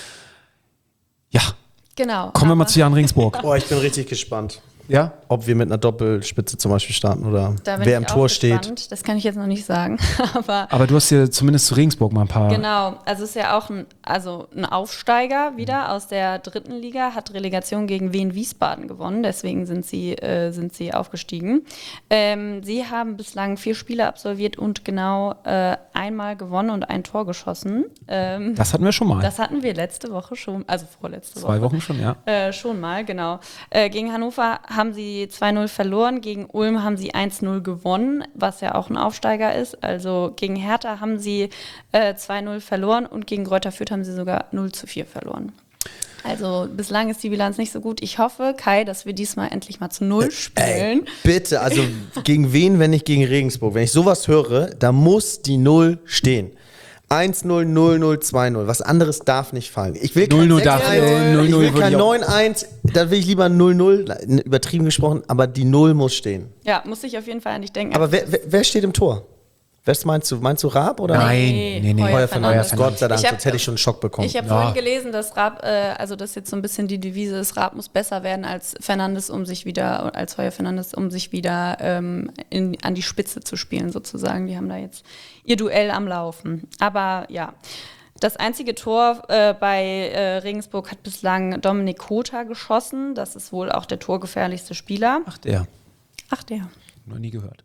Speaker 1: Ja,
Speaker 3: Genau.
Speaker 1: kommen wir mal
Speaker 3: aber
Speaker 1: zu Jan Regensburg.
Speaker 2: Boah, ich bin richtig gespannt.
Speaker 1: Ja?
Speaker 2: Ob wir mit einer Doppelspitze zum Beispiel starten oder
Speaker 3: da bin
Speaker 2: wer
Speaker 3: ich
Speaker 2: im
Speaker 3: auch
Speaker 2: Tor
Speaker 3: gespannt.
Speaker 2: steht.
Speaker 3: Das kann ich jetzt noch nicht sagen.
Speaker 1: Aber du hast hier zumindest zu Regensburg mal ein paar.
Speaker 3: Genau, also ist ja auch ein Aufsteiger wieder aus der 3. Liga, hat Relegation gegen Wien Wiesbaden gewonnen, deswegen sind sie aufgestiegen. Sie haben bislang 4 Spiele absolviert und genau einmal gewonnen und ein Tor geschossen.
Speaker 1: Das hatten wir schon mal.
Speaker 3: Das hatten wir letzte Woche schon, also vorletzte Woche.
Speaker 1: 2 Wochen schon, ja.
Speaker 3: Schon mal, genau. Gegen Hannover haben sie 2-0 verloren, gegen Ulm haben sie 1-0 gewonnen, was ja auch ein Aufsteiger ist. Also gegen Hertha haben sie 2-0 verloren und gegen Greuther Fürth haben sie sogar 0-4 verloren. Also bislang ist die Bilanz nicht so gut. Ich hoffe, Kai, dass wir diesmal endlich mal zu 0 spielen.
Speaker 2: Bitte, also gegen wen, wenn nicht gegen Regensburg? Wenn ich sowas höre, da muss die 0 stehen. 1-0, 0-0, 2-0. Was anderes darf nicht fallen. Ich will kein
Speaker 1: 0-0 darf,
Speaker 2: 6-1, ich
Speaker 1: 0-0
Speaker 2: will kein
Speaker 1: würde ich
Speaker 2: 9-1, da will ich lieber 0-0, übertrieben gesprochen, aber die 0 muss stehen.
Speaker 3: Ja, muss ich auf jeden Fall an dich denken.
Speaker 2: Aber wer steht im Tor? Was meinst du? Meinst du Raab oder?
Speaker 1: Nein.
Speaker 2: Heuer Fernandes. Gott sei Dank,
Speaker 3: Ich hab-
Speaker 2: sonst hätte ich schon einen Schock bekommen.
Speaker 3: Ich habe vorhin gelesen, dass Raab, also das jetzt so ein bisschen die Devise ist, Raab muss besser werden als Fernandes, als Heuer Fernandes, um sich wieder an die Spitze zu spielen sozusagen. Die haben da jetzt ihr Duell am Laufen. Aber ja, das einzige Tor bei Regensburg hat bislang Dominik Kota geschossen. Das ist wohl auch der torgefährlichste Spieler.
Speaker 1: Ach, der.
Speaker 3: Ach, der.
Speaker 1: Noch nie gehört.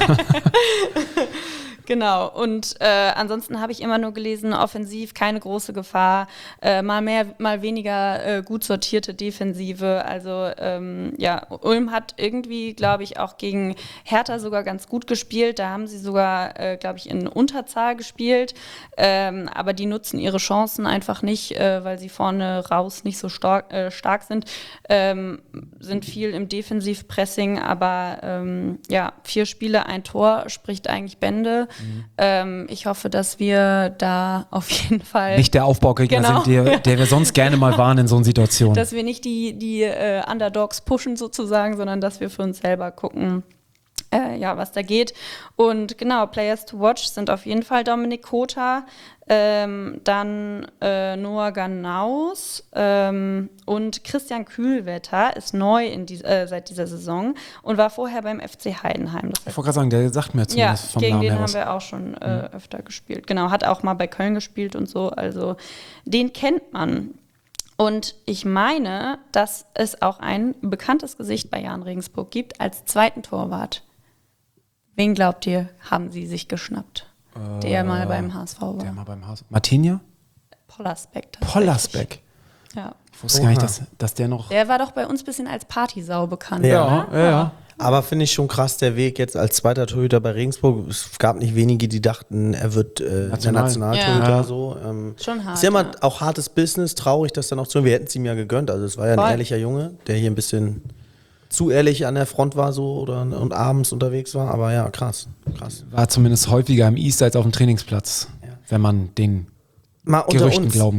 Speaker 3: Genau, und ansonsten habe ich immer nur gelesen, offensiv keine große Gefahr, mal mehr, mal weniger gut sortierte Defensive. Also Ulm hat irgendwie, glaube ich, auch gegen Hertha sogar ganz gut gespielt. Da haben sie sogar, glaube ich, in Unterzahl gespielt. Aber die nutzen ihre Chancen einfach nicht, weil sie vorne raus nicht so stark sind. Sind viel im Defensivpressing, aber 4 Spiele, ein Tor spricht eigentlich Bände. Ich hoffe, dass wir da auf jeden Fall
Speaker 1: Nicht der Aufbaugegner
Speaker 3: Genau.
Speaker 1: sind, der wir sonst gerne mal waren in so einer Situation.
Speaker 3: dass wir nicht die Underdogs pushen sozusagen, sondern dass wir für uns selber gucken, was da geht. Und genau, Players to watch sind auf jeden Fall Dominik Kota, dann Noah Ganaus und Christian Kühlwetter ist neu seit dieser Saison und war vorher beim FC Heidenheim. Das
Speaker 1: Ich
Speaker 3: heißt,
Speaker 1: wollte gerade sagen, der sagt mir zumindest vom
Speaker 3: gegen
Speaker 1: Namen
Speaker 3: den
Speaker 1: her
Speaker 3: haben
Speaker 1: was.
Speaker 3: wir auch schon öfter gespielt. Genau, hat auch mal bei Köln gespielt und so. Also den kennt man. Und ich meine, dass es auch ein bekanntes Gesicht bei Jahn Regensburg gibt als zweiten Torwart. Wen glaubt ihr, haben sie sich geschnappt? Der mal beim HSV war.
Speaker 1: Der mal beim HSV. Martinia?
Speaker 3: Pollersbeck. tatsächlich.
Speaker 1: Pollersbeck.
Speaker 3: Ja.
Speaker 1: Ich wusste gar nicht, dass der noch.
Speaker 3: Der war doch bei uns ein bisschen als Partysau bekannt.
Speaker 2: Ja.
Speaker 3: oder?
Speaker 1: Ja.
Speaker 2: Aber finde ich schon krass, der Weg jetzt als zweiter Torhüter bei Regensburg. Es gab nicht wenige, die dachten, er wird der Nationaltorhüter.
Speaker 1: Ja.
Speaker 2: So.
Speaker 3: Schon hart.
Speaker 2: Ist ja immer
Speaker 3: ja.
Speaker 2: auch hartes Business, traurig, dass dann auch so. Wir hätten es ihm ja gegönnt. Also es war ja ein
Speaker 3: Voll.
Speaker 2: ehrlicher Junge, der hier ein bisschen zu ehrlich an der Front war so und abends unterwegs war. Aber ja, krass.
Speaker 1: War zumindest häufiger im East als auf dem Trainingsplatz, wenn man den
Speaker 2: Mal unter
Speaker 1: Gerüchten
Speaker 2: uns.
Speaker 1: glauben darf.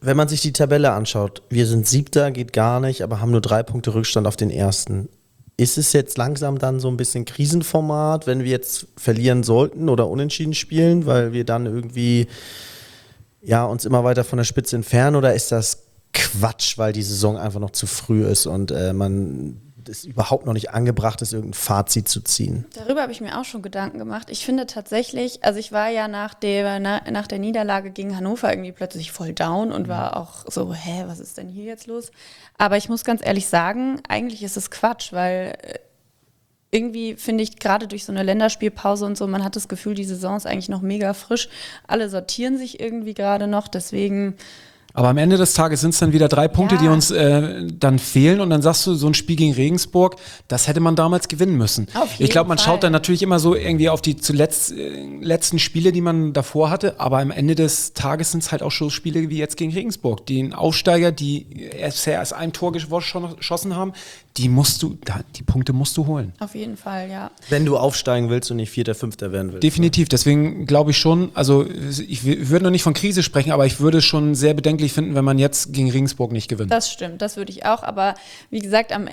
Speaker 2: wenn man sich die Tabelle anschaut, wir sind 7., geht gar nicht, aber haben nur 3 Punkte Rückstand auf den 1. Ist es jetzt langsam dann so ein bisschen Krisenformat, wenn wir jetzt verlieren sollten oder unentschieden spielen, weil wir dann irgendwie uns immer weiter von der Spitze entfernen, oder ist das Quatsch, weil die Saison einfach noch zu früh ist und man es überhaupt noch nicht angebracht ist, irgendein Fazit zu ziehen?
Speaker 3: Darüber habe ich mir auch schon Gedanken gemacht. Ich finde tatsächlich, also ich war ja nach der Niederlage gegen Hannover irgendwie plötzlich voll down und war auch so, was ist denn hier jetzt los? Aber ich muss ganz ehrlich sagen, eigentlich ist es Quatsch, weil irgendwie finde ich, gerade durch so eine Länderspielpause und so, man hat das Gefühl, die Saison ist eigentlich noch mega frisch. Alle sortieren sich irgendwie gerade noch, deswegen...
Speaker 1: Aber am Ende des Tages sind es dann wieder 3 Punkte, die uns dann fehlen. Und dann sagst du, so ein Spiel gegen Regensburg, das hätte man damals gewinnen müssen. Ich glaube, man schaut dann natürlich immer so irgendwie auf die letzten Spiele, die man davor hatte. Aber am Ende des Tages sind es halt auch schon Spiele wie jetzt gegen Regensburg. Den Aufsteiger, die erst ein Tor geschossen haben, die Punkte musst du holen.
Speaker 3: Auf jeden Fall, ja.
Speaker 2: Wenn du aufsteigen willst und nicht 4., 5. werden willst.
Speaker 1: Definitiv. Deswegen glaube ich schon, also ich würde noch nicht von Krise sprechen, aber ich würde es schon sehr bedenklich finden, wenn man jetzt gegen Regensburg nicht gewinnt.
Speaker 3: Das stimmt, das würde ich auch. Aber wie gesagt, in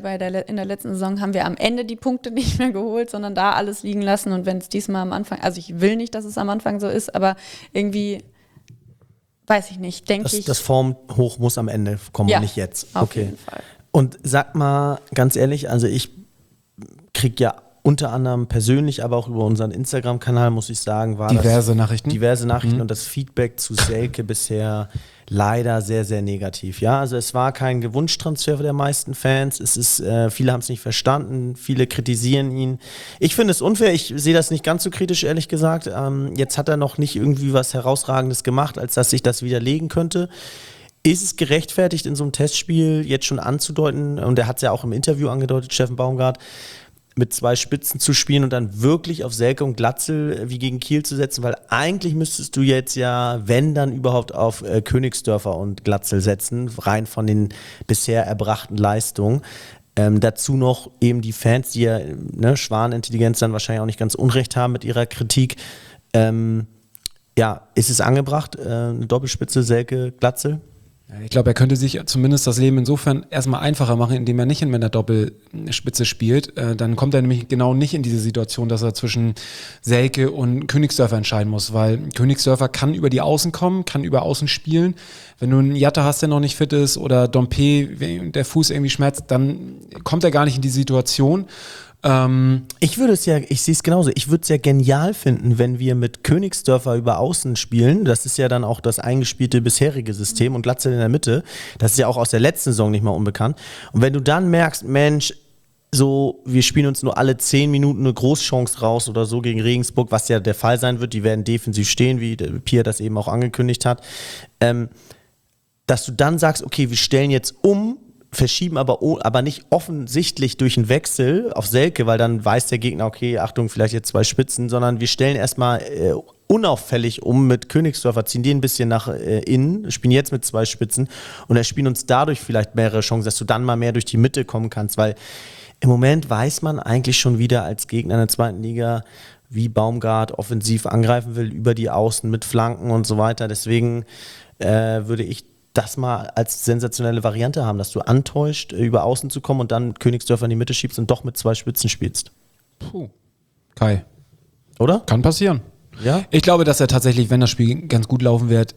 Speaker 3: der letzten Saison haben wir am Ende die Punkte nicht mehr geholt, sondern da alles liegen lassen. Und wenn es diesmal am Anfang, also ich will nicht, dass es am Anfang so ist, aber irgendwie, weiß ich nicht, denke ich.
Speaker 2: Das Formhoch muss am Ende kommen und nicht jetzt.
Speaker 3: Auf jeden Fall.
Speaker 2: Und sag mal ganz ehrlich, also ich kriege ja unter anderem persönlich, aber auch über unseren Instagram-Kanal, muss ich sagen,
Speaker 1: diverse Nachrichten
Speaker 2: und das Feedback zu Selke bisher leider sehr, sehr negativ. Ja, also es war kein Gewunschtransfer der meisten Fans. Es ist, viele haben es nicht verstanden, viele kritisieren ihn. Ich finde es unfair, ich sehe das nicht ganz so kritisch, ehrlich gesagt. Jetzt hat er noch nicht irgendwie was Herausragendes gemacht, als dass sich das widerlegen könnte. Ist es gerechtfertigt, in so einem Testspiel jetzt schon anzudeuten, und er hat es ja auch im Interview angedeutet, Steffen Baumgart, mit 2 Spitzen zu spielen und dann wirklich auf Selke und Glatzel wie gegen Kiel zu setzen, weil eigentlich müsstest du jetzt ja, wenn dann überhaupt, auf Königsdörfer und Glatzel setzen, rein von den bisher erbrachten Leistungen. Dazu noch eben die Fans, die ja Schwanintelligenz dann wahrscheinlich auch nicht ganz unrecht haben mit ihrer Kritik. Ist es angebracht, eine Doppelspitze Selke-Glatzel?
Speaker 1: Ich glaube, er könnte sich zumindest das Leben insofern erstmal einfacher machen, indem er nicht in einer Doppelspitze spielt. Dann kommt er nämlich genau nicht in diese Situation, dass er zwischen Selke und Königsdörfer entscheiden muss, weil Königsdörfer kann über die Außen kommen, kann über Außen spielen. Wenn du einen Jatta hast, der noch nicht fit ist, oder Dompe, der Fuß irgendwie schmerzt, dann kommt er gar nicht in die Situation.
Speaker 2: Ich sehe es genauso. Ich würde es ja genial finden, wenn wir mit Königsdörfer über Außen spielen. Das ist ja dann auch das eingespielte bisherige System, und Glatzel in der Mitte. Das ist ja auch aus der letzten Saison nicht mal unbekannt. Und wenn du dann merkst, Mensch, so, wir spielen uns nur alle 10 Minuten eine Großchance raus oder so gegen Regensburg, was ja der Fall sein wird, die werden defensiv stehen, wie Pia das eben auch angekündigt hat, dass du dann sagst, okay, wir stellen jetzt um, verschieben aber nicht offensichtlich durch einen Wechsel auf Selke, weil dann weiß der Gegner, okay, Achtung, vielleicht jetzt 2 Spitzen, sondern wir stellen erstmal unauffällig um mit Königsdörfer, ziehen den ein bisschen nach innen, spielen jetzt mit 2 Spitzen und erspielen uns dadurch vielleicht mehrere Chancen, dass du dann mal mehr durch die Mitte kommen kannst, weil im Moment weiß man eigentlich schon wieder als Gegner in der 2. Liga, wie Baumgart offensiv angreifen will, über die Außen mit Flanken und so weiter. Deswegen würde ich das mal als sensationelle Variante haben, dass du antäuscht, über Außen zu kommen und dann Königsdörfer in die Mitte schiebst und doch mit 2 Spitzen spielst.
Speaker 1: Puh. Kai.
Speaker 2: Oder?
Speaker 1: Kann passieren.
Speaker 2: Ja?
Speaker 1: Ich glaube, dass er tatsächlich, wenn das Spiel ganz gut laufen wird,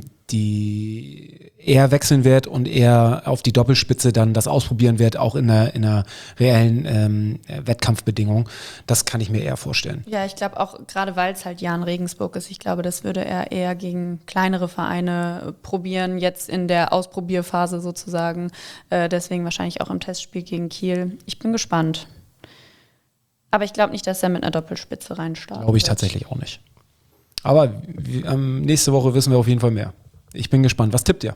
Speaker 1: er wechseln wird und er auf die Doppelspitze dann das ausprobieren wird, auch in einer reellen Wettkampfbedingung. Das kann ich mir eher vorstellen.
Speaker 3: Ja, ich glaube auch, gerade weil es halt Jan Regensburg ist, ich glaube, das würde er eher gegen kleinere Vereine probieren, jetzt in der Ausprobierphase sozusagen. Deswegen wahrscheinlich auch im Testspiel gegen Kiel. Ich bin gespannt. Aber ich glaube nicht, dass er mit einer Doppelspitze reinstartet.
Speaker 1: Glaube ich tatsächlich auch nicht. Aber nächste Woche wissen wir auf jeden Fall mehr. Ich bin gespannt. Was tippt ihr?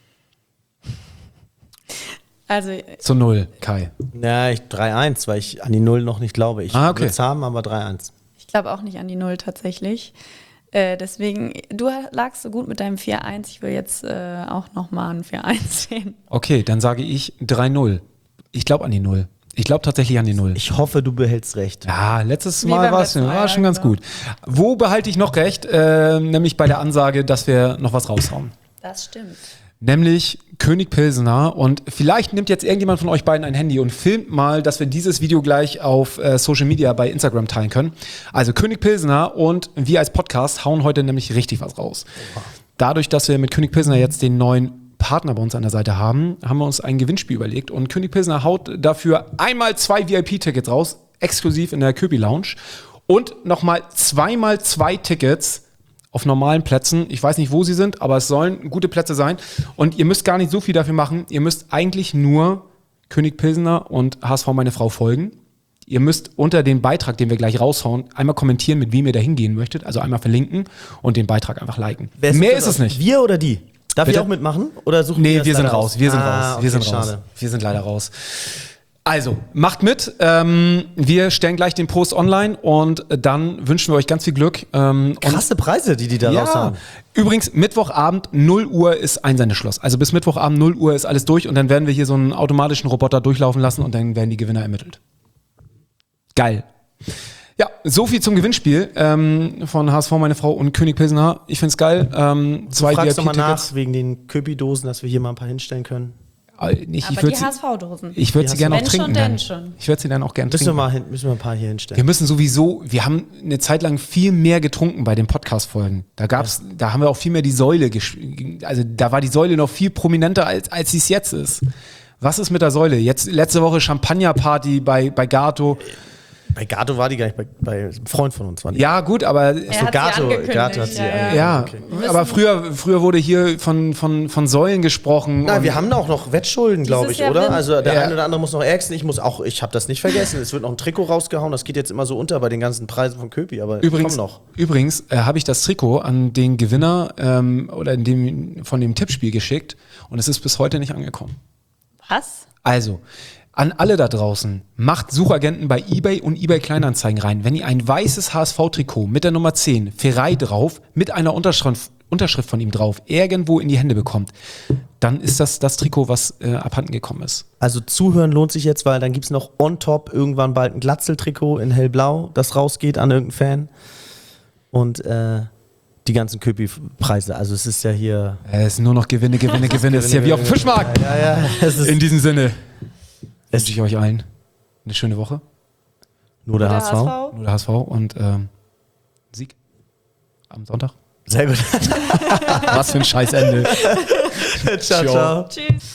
Speaker 3: Also
Speaker 1: zu 0, Kai.
Speaker 2: Ja, 3-1, weil ich an die 0 noch nicht glaube. Ich will es haben, aber 3-1.
Speaker 3: Ich glaube auch nicht an die 0 tatsächlich. Deswegen, du lagst so gut mit deinem 4-1. Ich will jetzt auch nochmal ein 4-1 sehen.
Speaker 1: Okay, dann sage ich 3-0. Ich glaube an die 0. Ich glaube tatsächlich an die 0.
Speaker 2: Ich hoffe, du behältst recht.
Speaker 1: Ja, letztes Mal war es schon ganz gut. Wo behalte ich noch recht? Nämlich bei der Ansage, dass wir noch was raushauen.
Speaker 3: Das stimmt.
Speaker 1: Nämlich König Pilsener. Und vielleicht nimmt jetzt irgendjemand von euch beiden ein Handy und filmt mal, dass wir dieses Video gleich auf Social Media bei Instagram teilen können. Also König Pilsener und wir als Podcast hauen heute nämlich richtig was raus. Dadurch, dass wir mit König Pilsener jetzt den neuen Partner bei uns an der Seite haben, haben wir uns ein Gewinnspiel überlegt. Und König Pilsener haut dafür einmal 2 VIP-Tickets raus, exklusiv in der Köpi Lounge. Und nochmal 2x2 Tickets auf normalen Plätzen. Ich weiß nicht, wo sie sind, aber es sollen gute Plätze sein. Und ihr müsst gar nicht so viel dafür machen. Ihr müsst eigentlich nur König Pilsener und HSV meine Frau folgen. Ihr müsst unter den Beitrag, den wir gleich raushauen, einmal kommentieren, mit wem ihr da hingehen möchtet. Also einmal verlinken und den Beitrag einfach liken. Mehr ist es nicht.
Speaker 2: Wir oder die? Darf
Speaker 1: Bitte?
Speaker 2: ich auch mitmachen? Oder suchen
Speaker 1: Nee,
Speaker 2: das
Speaker 1: wir sind
Speaker 2: leider
Speaker 1: raus. Wir sind raus.
Speaker 2: Okay,
Speaker 1: Wir sind raus.
Speaker 2: schade.
Speaker 1: Wir sind leider raus. Also, macht mit. Wir stellen gleich den Post online und dann wünschen wir euch ganz viel Glück.
Speaker 2: Krasse Preise, die da raushauen.
Speaker 1: Übrigens, Mittwochabend 0 Uhr ist Einsendeschluss. Also bis Mittwochabend 0 Uhr ist alles durch und dann werden wir hier so einen automatischen Roboter durchlaufen lassen und dann werden die Gewinner ermittelt. Geil. Ja, so viel zum Gewinnspiel von HSV, meine Frau und König Pilsener. Ich find's geil. 2
Speaker 2: Fragst du mal
Speaker 1: VIP-Tickets.
Speaker 2: nach wegen den Köpi-Dosen, dass wir hier mal ein paar hinstellen können?
Speaker 1: Nicht,
Speaker 3: Aber die HSV-Dosen.
Speaker 1: ich würde sie gerne auch
Speaker 3: Wenn schon,
Speaker 1: trinken.
Speaker 3: denn
Speaker 1: dann.
Speaker 3: schon.
Speaker 1: Ich würde sie dann auch gerne
Speaker 2: Müssen
Speaker 1: trinken.
Speaker 2: wir ein paar hier hinstellen.
Speaker 1: Wir müssen sowieso, wir haben eine Zeit lang viel mehr getrunken bei den Podcast-Folgen. Da haben wir auch viel mehr die Säule, also da war die Säule noch viel prominenter, als sie es jetzt ist. Was ist mit der Säule? Jetzt letzte Woche Champagnerparty bei Gato.
Speaker 2: Bei Gato war die gar nicht, bei einem Freund von uns war die.
Speaker 1: Ja, gut, aber
Speaker 3: Er hat
Speaker 2: Gato
Speaker 3: sie angekündigt.
Speaker 2: hat sie
Speaker 1: ja,
Speaker 2: okay.
Speaker 1: aber früher wurde hier von Säulen gesprochen.
Speaker 2: Na,
Speaker 1: und
Speaker 2: wir haben da auch noch Wettschulden, glaube ich,
Speaker 3: Jahr
Speaker 2: oder?
Speaker 3: bin-
Speaker 2: Also der
Speaker 1: Ja.
Speaker 2: eine oder andere muss noch ärgsten. Ich habe das nicht vergessen. Es wird noch ein Trikot rausgehauen. Das geht jetzt immer so unter bei den ganzen Preisen von Köpi, aber
Speaker 1: Übrigens,
Speaker 2: komm noch.
Speaker 1: habe ich das Trikot an den Gewinner oder von dem Tippspiel geschickt und es ist bis heute nicht angekommen.
Speaker 3: Was?
Speaker 1: Also, an alle da draußen, macht Suchagenten bei eBay und eBay Kleinanzeigen rein. Wenn ihr ein weißes HSV-Trikot mit der Nummer 10, Ferrei drauf, mit einer Unterschrift von ihm drauf, irgendwo in die Hände bekommt, dann ist das Trikot, was abhanden gekommen ist.
Speaker 2: Also zuhören lohnt sich jetzt, weil dann gibt es noch on top irgendwann bald ein Glatzel-Trikot in hellblau, das rausgeht an irgendeinen Fan. Und die ganzen Köpi-Preise. Also es ist ja hier...
Speaker 1: Es ist nur noch Gewinne. Es ist ja wie auf dem Fischmarkt.
Speaker 2: Ja, es ist
Speaker 1: In diesem Sinne wünsche ich euch allen eine schöne Woche.
Speaker 2: nur der
Speaker 3: Der
Speaker 2: HSV.
Speaker 3: HSV?
Speaker 1: Nur der HSV und Sieg am Sonntag.
Speaker 2: Sehr gut.
Speaker 1: Was für ein Scheißende.
Speaker 2: Ciao, ciao.
Speaker 3: Tschüss.